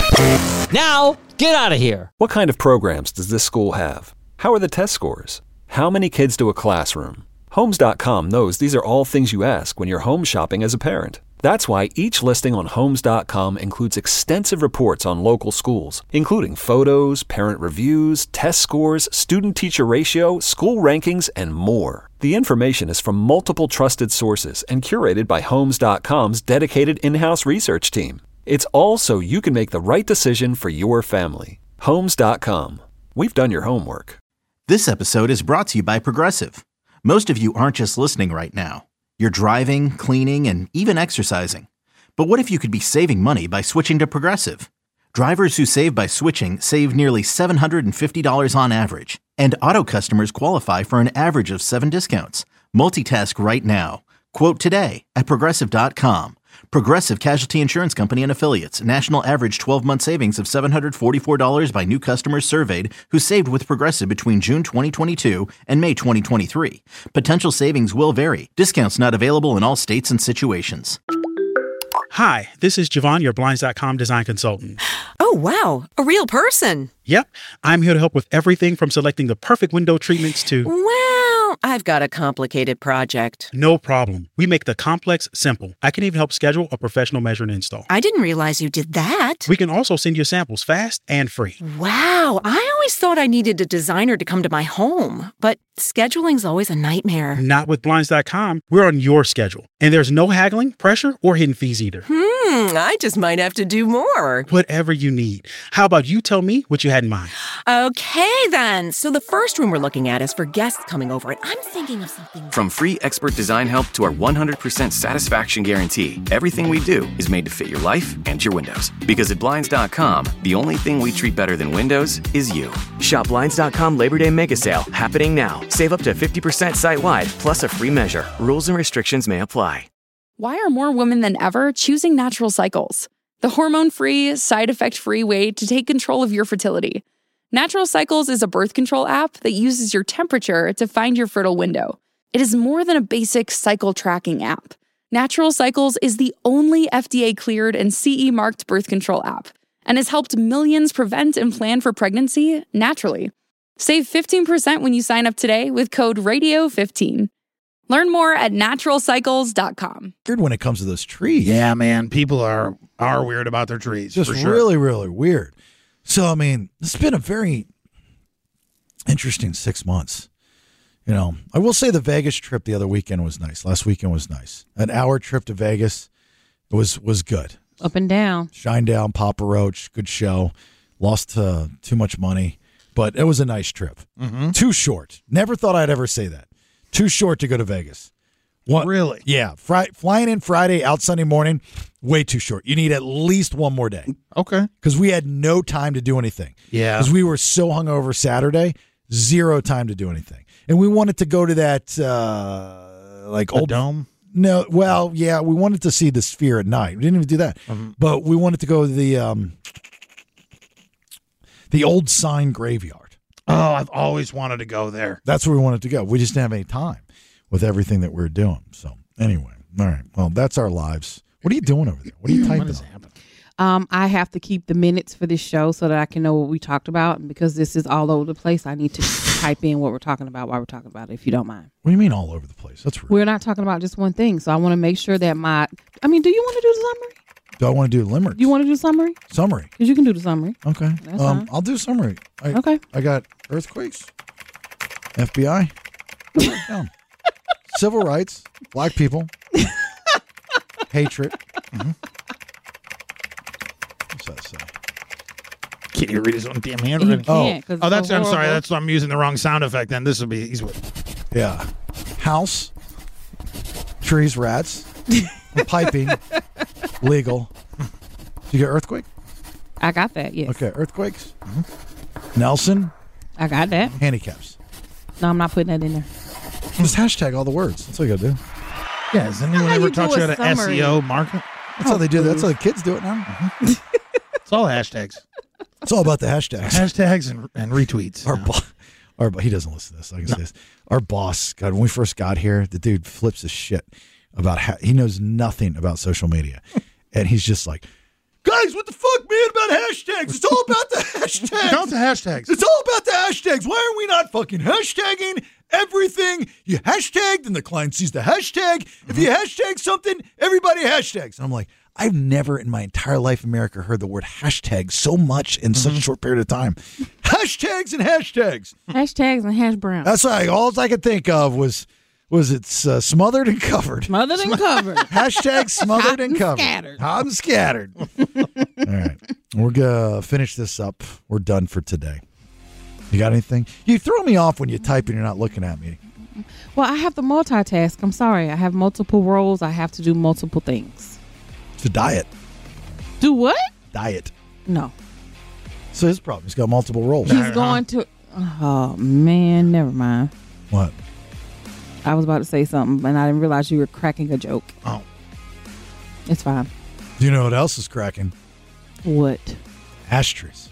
Now, get out of here. What kind of programs does this school have? How are the test scores? How many kids do a classroom? Homes.com knows these are all things you ask when you're home shopping as a parent. That's why each listing on Homes.com includes extensive reports on local schools, including photos, parent reviews, test scores, student-teacher ratio, school rankings, and more. The information is from multiple trusted sources and curated by Homes.com's dedicated in-house research team. It's all so you can make the right decision for your family. Homes.com. We've done your homework. This episode is brought to you by Progressive. Most of you aren't just listening right now. You're driving, cleaning, and even exercising. But what if you could be saving money by switching to Progressive? Drivers who save by switching save nearly $750 on average. And auto customers qualify for an average of 7 discounts. Multitask right now. Quote today at Progressive.com. Progressive Casualty Insurance Company and Affiliates. National average 12-month savings of $744 by new customers surveyed who saved with Progressive between June 2022 and May 2023. Potential savings will vary. Discounts not available in all states and situations. Hi, this is Javon, your Blinds.com design consultant. Oh, wow. A real person. Yep, I'm here to help with everything from selecting the perfect window treatments to... Well, I've got a complicated project. No problem. We make the complex simple. I can even help schedule a professional measure and install. I didn't realize you did that. We can also send you samples fast and free. Wow, I always thought I needed a designer to come to my home, but scheduling's always a nightmare. Not with Blinds.com. We're on your schedule. And there's no haggling, pressure, or hidden fees either. I just might have to do more. Whatever you need. How about you tell me what you had in mind? Okay, then. So the first room we're looking at is for guests coming over, and I'm thinking of something... From free expert design help to our 100% satisfaction guarantee, everything we do is made to fit your life and your windows. Because at Blinds.com, the only thing we treat better than windows is you. Shop Blinds.com Labor Day Mega Sale, happening now. Save up to 50% site-wide, plus a free measure. Rules and restrictions may apply. Why are more women than ever choosing Natural Cycles? The hormone-free, side-effect-free way to take control of your fertility. Natural Cycles is a birth control app that uses your temperature to find your fertile window. It is more than a basic cycle tracking app. Natural Cycles is the only FDA-cleared and CE-marked birth control app and has helped millions prevent and plan for pregnancy naturally. Save 15% when you sign up today with code RADIO15. Learn more at naturalcycles.com. Weird when it comes to those trees. Yeah, man. People are weird about their trees. Just for sure. really, really weird. So, I mean, it's been a very interesting 6 months. You know, I will say the Vegas trip the other weekend was nice. Last weekend was nice. An hour trip to Vegas was good. Up and down. Shinedown, Papa Roach, good show. Lost too much money. but it was a nice trip. Too short. Never thought I'd ever say that. Too short to go to Vegas. Really? Yeah. Flying in Friday, out Sunday morning, way too short. You need at least one more day. Okay. Because we had no time to do anything. Yeah. Because we were so hungover Saturday, zero time to do anything. And we wanted to go to that, old dome? No, well, yeah, we wanted to see the Sphere at night. We didn't even do that. But we wanted to go to the old sign graveyard. Oh, I've always wanted to go there. That's where we wanted to go. We just didn't have any time with everything that we're doing. So anyway, all right. Well, that's our lives. What are you doing over there? What are you typing on? I have to keep the minutes for this show so that I can know what we talked about. And because this is all over the place, I need to type in what we're talking about while we're talking about it, if you don't mind. What do you mean all over the place? That's rude. We're not talking about just one thing. So I want to make sure that do you want to do the summary? Do I want to do limericks? You want to do summary? Summary. Because you can do the summary. Okay. That's fine. I'll do summary. Okay. I got earthquakes, FBI, civil rights, black people, hatred. What's that say? Can't you read his own damn handwriting? I'm sorry. I'm using the wrong sound effect. Then this will be easy. Yeah. House, trees, rats, piping, legal. Did you get earthquake? I got that, yes. Okay, earthquakes. Nelson. I got that. Handicaps. No, I'm not putting that in there. Just hashtag all the words. That's all you got to do. Yeah, has anyone ever taught you how to SEO market? That's how they do that. That's how the kids do it now. It's all hashtags. It's all about the hashtags. Hashtags and retweets. He doesn't listen to this. I can say this. Our boss, God, when we first got here, the dude flips his shit about he knows nothing about social media. And he's just like, guys, what the fuck, man, about hashtags? It's all about the hashtags. Count the hashtags. It's all about the hashtags. Why are we not fucking hashtagging everything? You hashtagged, and the client sees the hashtag. If you hashtag something, everybody hashtags. And I'm like, I've never in my entire life in America heard the word hashtag so much in such a short period of time. Hashtags and hashtags. Hashtags and hash brown. That's right. All I could think of was smothered and covered. Smothered and covered. Hashtag smothered and covered. Scattered. Hot and scattered. All right. We're going to finish this up. We're done for today. You got anything? You throw me off when you type and you're not looking at me. Well, I have to multitask. I'm sorry. I have multiple roles. I have to do multiple things. It's a diet. Do what? Diet. No. So his problem. He's got multiple roles. He's going to... Oh, man. Never mind. What? I was about to say something, and I didn't realize you were cracking a joke. Oh. It's fine. Do you know what else is cracking? What? Ashtrays.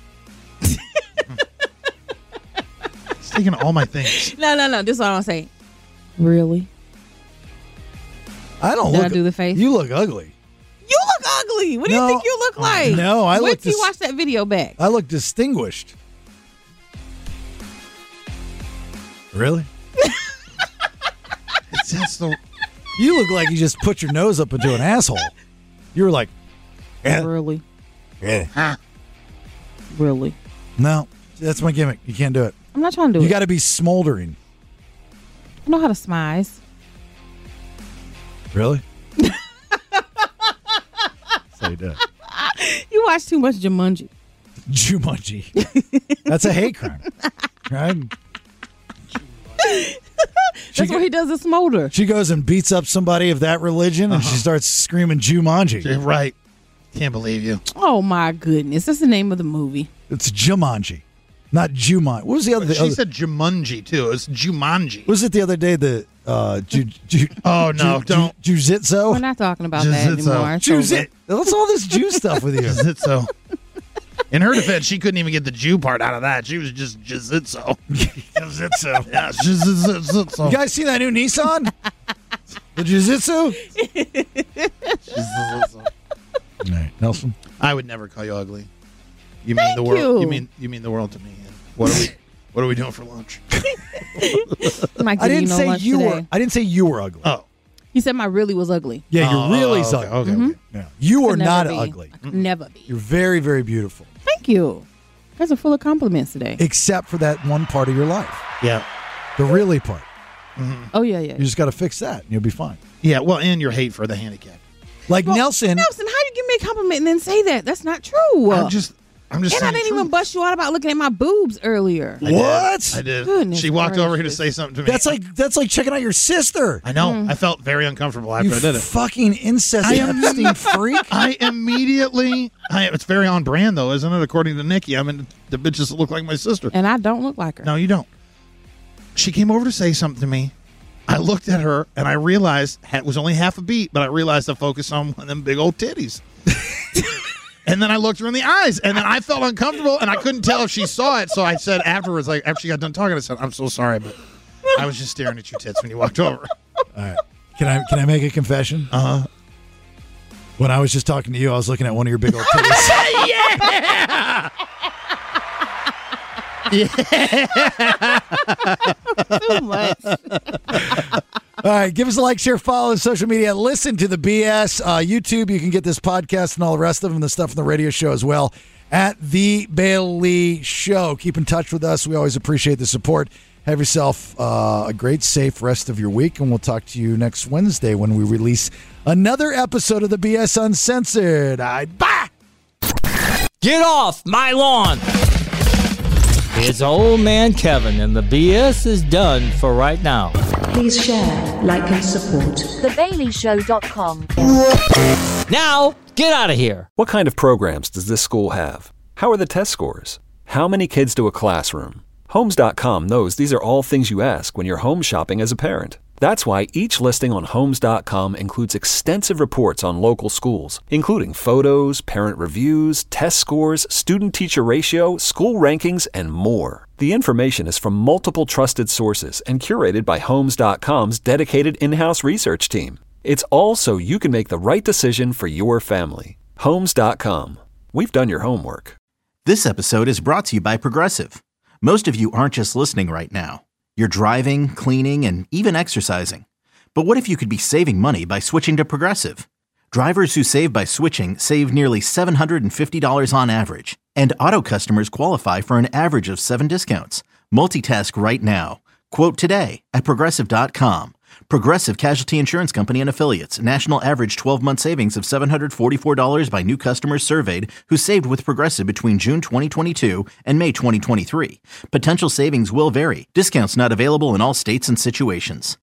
It's taking all my things. No. This is what I'm saying. Really? I don't Did look... I do the face? You look ugly. You look ugly. What do you think you look like? No, I look... Wait till you watch that video back. I look distinguished. Really? You look like you just put your nose up into an asshole. You were like... Really? Yeah. Really? No, that's my gimmick. You can't do it. I'm not trying to do it. You got to be smoldering. I know how to smize. Really? That's how you do it. You watch too much Jumanji. Jumanji. That's a hate crime. Right? That's where he does the smolder. She goes and beats up somebody of that religion, and she starts screaming Jumanji. Right. Can't believe you. Oh, my goodness. That's the name of the movie. It's Jumanji, not Jumanji. What was the other? She said Jumanji, too. It's Jumanji. Was it the other day the don't. Jiu-Jitsu? We're not talking about that anymore. Jiu-Jitsu. What's all this Jew stuff with you? Jiu-Jitsu. In her defense, she couldn't even get the Jew part out of that. She was just Jiu-Jitsu. Jiu-Jitsu. Yeah, Jiu-Jitsu. You guys see that new Nissan? The Jiu-Jitsu? Jiu-Jitsu. All right, Nelson. I would never call you ugly. You mean the world. You mean the world to me. What are we doing for lunch? I didn't say you were. I didn't say you were ugly. Oh, he said my really was ugly. Yeah, you're really okay, ugly. okay. Mm-hmm. Yeah. You are not be. ugly. I could never be. You're very, very beautiful. Thank you. You guys are full of compliments today. Except for that one part of your life. Yeah. The really part. Mm-hmm. Oh, yeah. You just got to fix that, and you'll be fine. Yeah, well, and your hate for the handicap. Like Nelson. Nelson, how do you give me a compliment and then say that? That's not true. I'm just And I saying didn't even bust you out about looking at my boobs earlier. What? I did. Goodness She walked over here to gracious. say something to me. That's like checking out your sister. I know. I felt very uncomfortable after You I did it. fucking incest Epstein freak. I immediately. It's very on brand, though, isn't it? According to Nikki, I mean, the bitches look like my sister. And I don't look like her. No, you don't. She came over to say something to me. I looked at her and I realized it was only half a beat, but I realized to focus on one of them big old titties. And then I looked her in the eyes, and then I felt uncomfortable, and I couldn't tell if she saw it. So I said afterwards, like after she got done talking, I said, "I'm so sorry, but I was just staring at your tits when you walked over." All right. Can I make a confession? When I was just talking to you, I was looking at one of your big old titties. Yeah. Too much. All right, give us a like, share, follow on social media. Listen to the BS. YouTube, you can get this podcast and all the rest of them, the stuff from the radio show as well, at The Bailey Show. Keep in touch with us. We always appreciate the support. Have yourself a great, safe rest of your week, and we'll talk to you next Wednesday when we release another episode of the BS Uncensored. Bye! Get off my lawn! It's old man Kevin, and the BS is done for right now. Please share, like, and support. TheBaileyShow.com. Now, get out of here. What kind of programs does this school have? How are the test scores? How many kids do a classroom? Homes.com knows these are all things you ask when you're home shopping as a parent. That's why each listing on Homes.com includes extensive reports on local schools, including photos, parent reviews, test scores, student-teacher ratio, school rankings, and more. The information is from multiple trusted sources and curated by Homes.com's dedicated in-house research team. It's all so you can make the right decision for your family. Homes.com. We've done your homework. This episode is brought to you by Progressive. Most of you aren't just listening right now. You're driving, cleaning, and even exercising. But what if you could be saving money by switching to Progressive? Drivers who save by switching save nearly $750 on average. And auto customers qualify for an average of 7 discounts. Multitask right now. Quote today at Progressive.com. Progressive Casualty Insurance Company and Affiliates. National average 12-month savings of $744 by new customers surveyed who saved with Progressive between June 2022 and May 2023. Potential savings will vary. Discounts not available in all states and situations.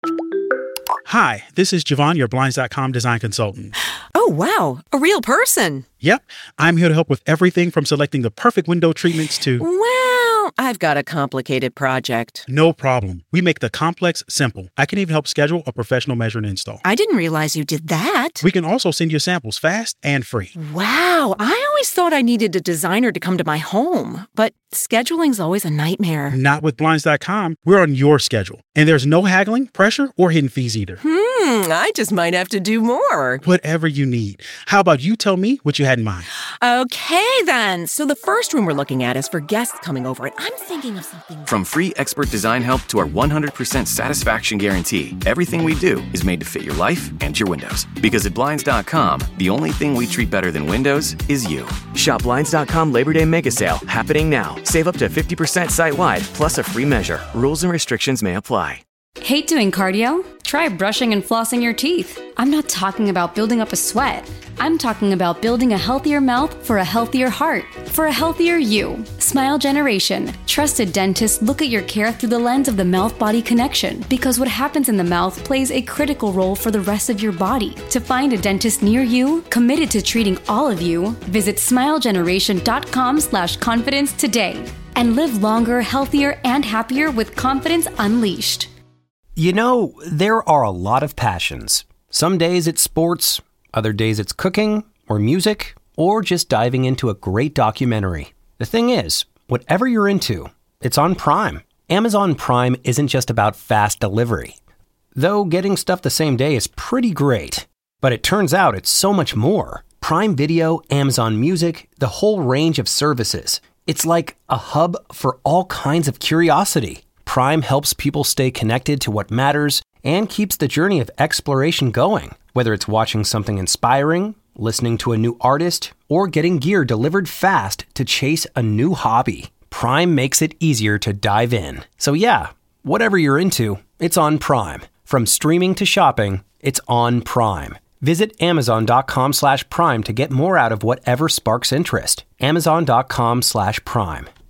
Hi, this is Javon, your Blinds.com design consultant. Oh, wow. A real person. Yep, I'm here to help with everything from selecting the perfect window treatments to... Well, I've got a complicated project. No problem. We make the complex simple. I can even help schedule a professional measure and install. I didn't realize you did that. We can also send you samples fast and free. Wow, I always thought I needed a designer to come to my home, but scheduling's always a nightmare. Not with Blinds.com. We're on your schedule. And there's no haggling, pressure, or hidden fees either. I just might have to do more. Whatever you need. How about you tell me what you had in mind? Okay, then. So the first room we're looking at is for guests coming over, and I'm thinking of something... From free expert design help to our 100% satisfaction guarantee, everything we do is made to fit your life and your windows. Because at Blinds.com, the only thing we treat better than windows is you. Shop Blinds.com Labor Day Mega Sale, happening now. Save up to 50% site-wide, plus a free measure. Rules and restrictions may apply. Hate doing cardio? Try brushing and flossing your teeth. I'm not talking about building up a sweat. I'm talking about building a healthier mouth for a healthier heart, for a healthier you. Smile Generation. Trusted dentists look at your care through the lens of the mouth-body connection, because what happens in the mouth plays a critical role for the rest of your body. To find a dentist near you, committed to treating all of you, visit smilegeneration.com/confidence today. And live longer, healthier, and happier with confidence unleashed. You know, there are a lot of passions. Some days it's sports, other days it's cooking, or music, or just diving into a great documentary. The thing is, whatever you're into, it's on Prime. Amazon Prime isn't just about fast delivery. Though getting stuff the same day is pretty great. But it turns out it's so much more. Prime Video, Amazon Music, the whole range of services. It's like a hub for all kinds of curiosity. Prime helps people stay connected to what matters and keeps the journey of exploration going. Whether it's watching something inspiring, listening to a new artist, or getting gear delivered fast to chase a new hobby, Prime makes it easier to dive in. So yeah, whatever you're into, it's on Prime. From streaming to shopping, it's on Prime. Visit Amazon.com/Prime to get more out of whatever sparks interest. Amazon.com/Prime.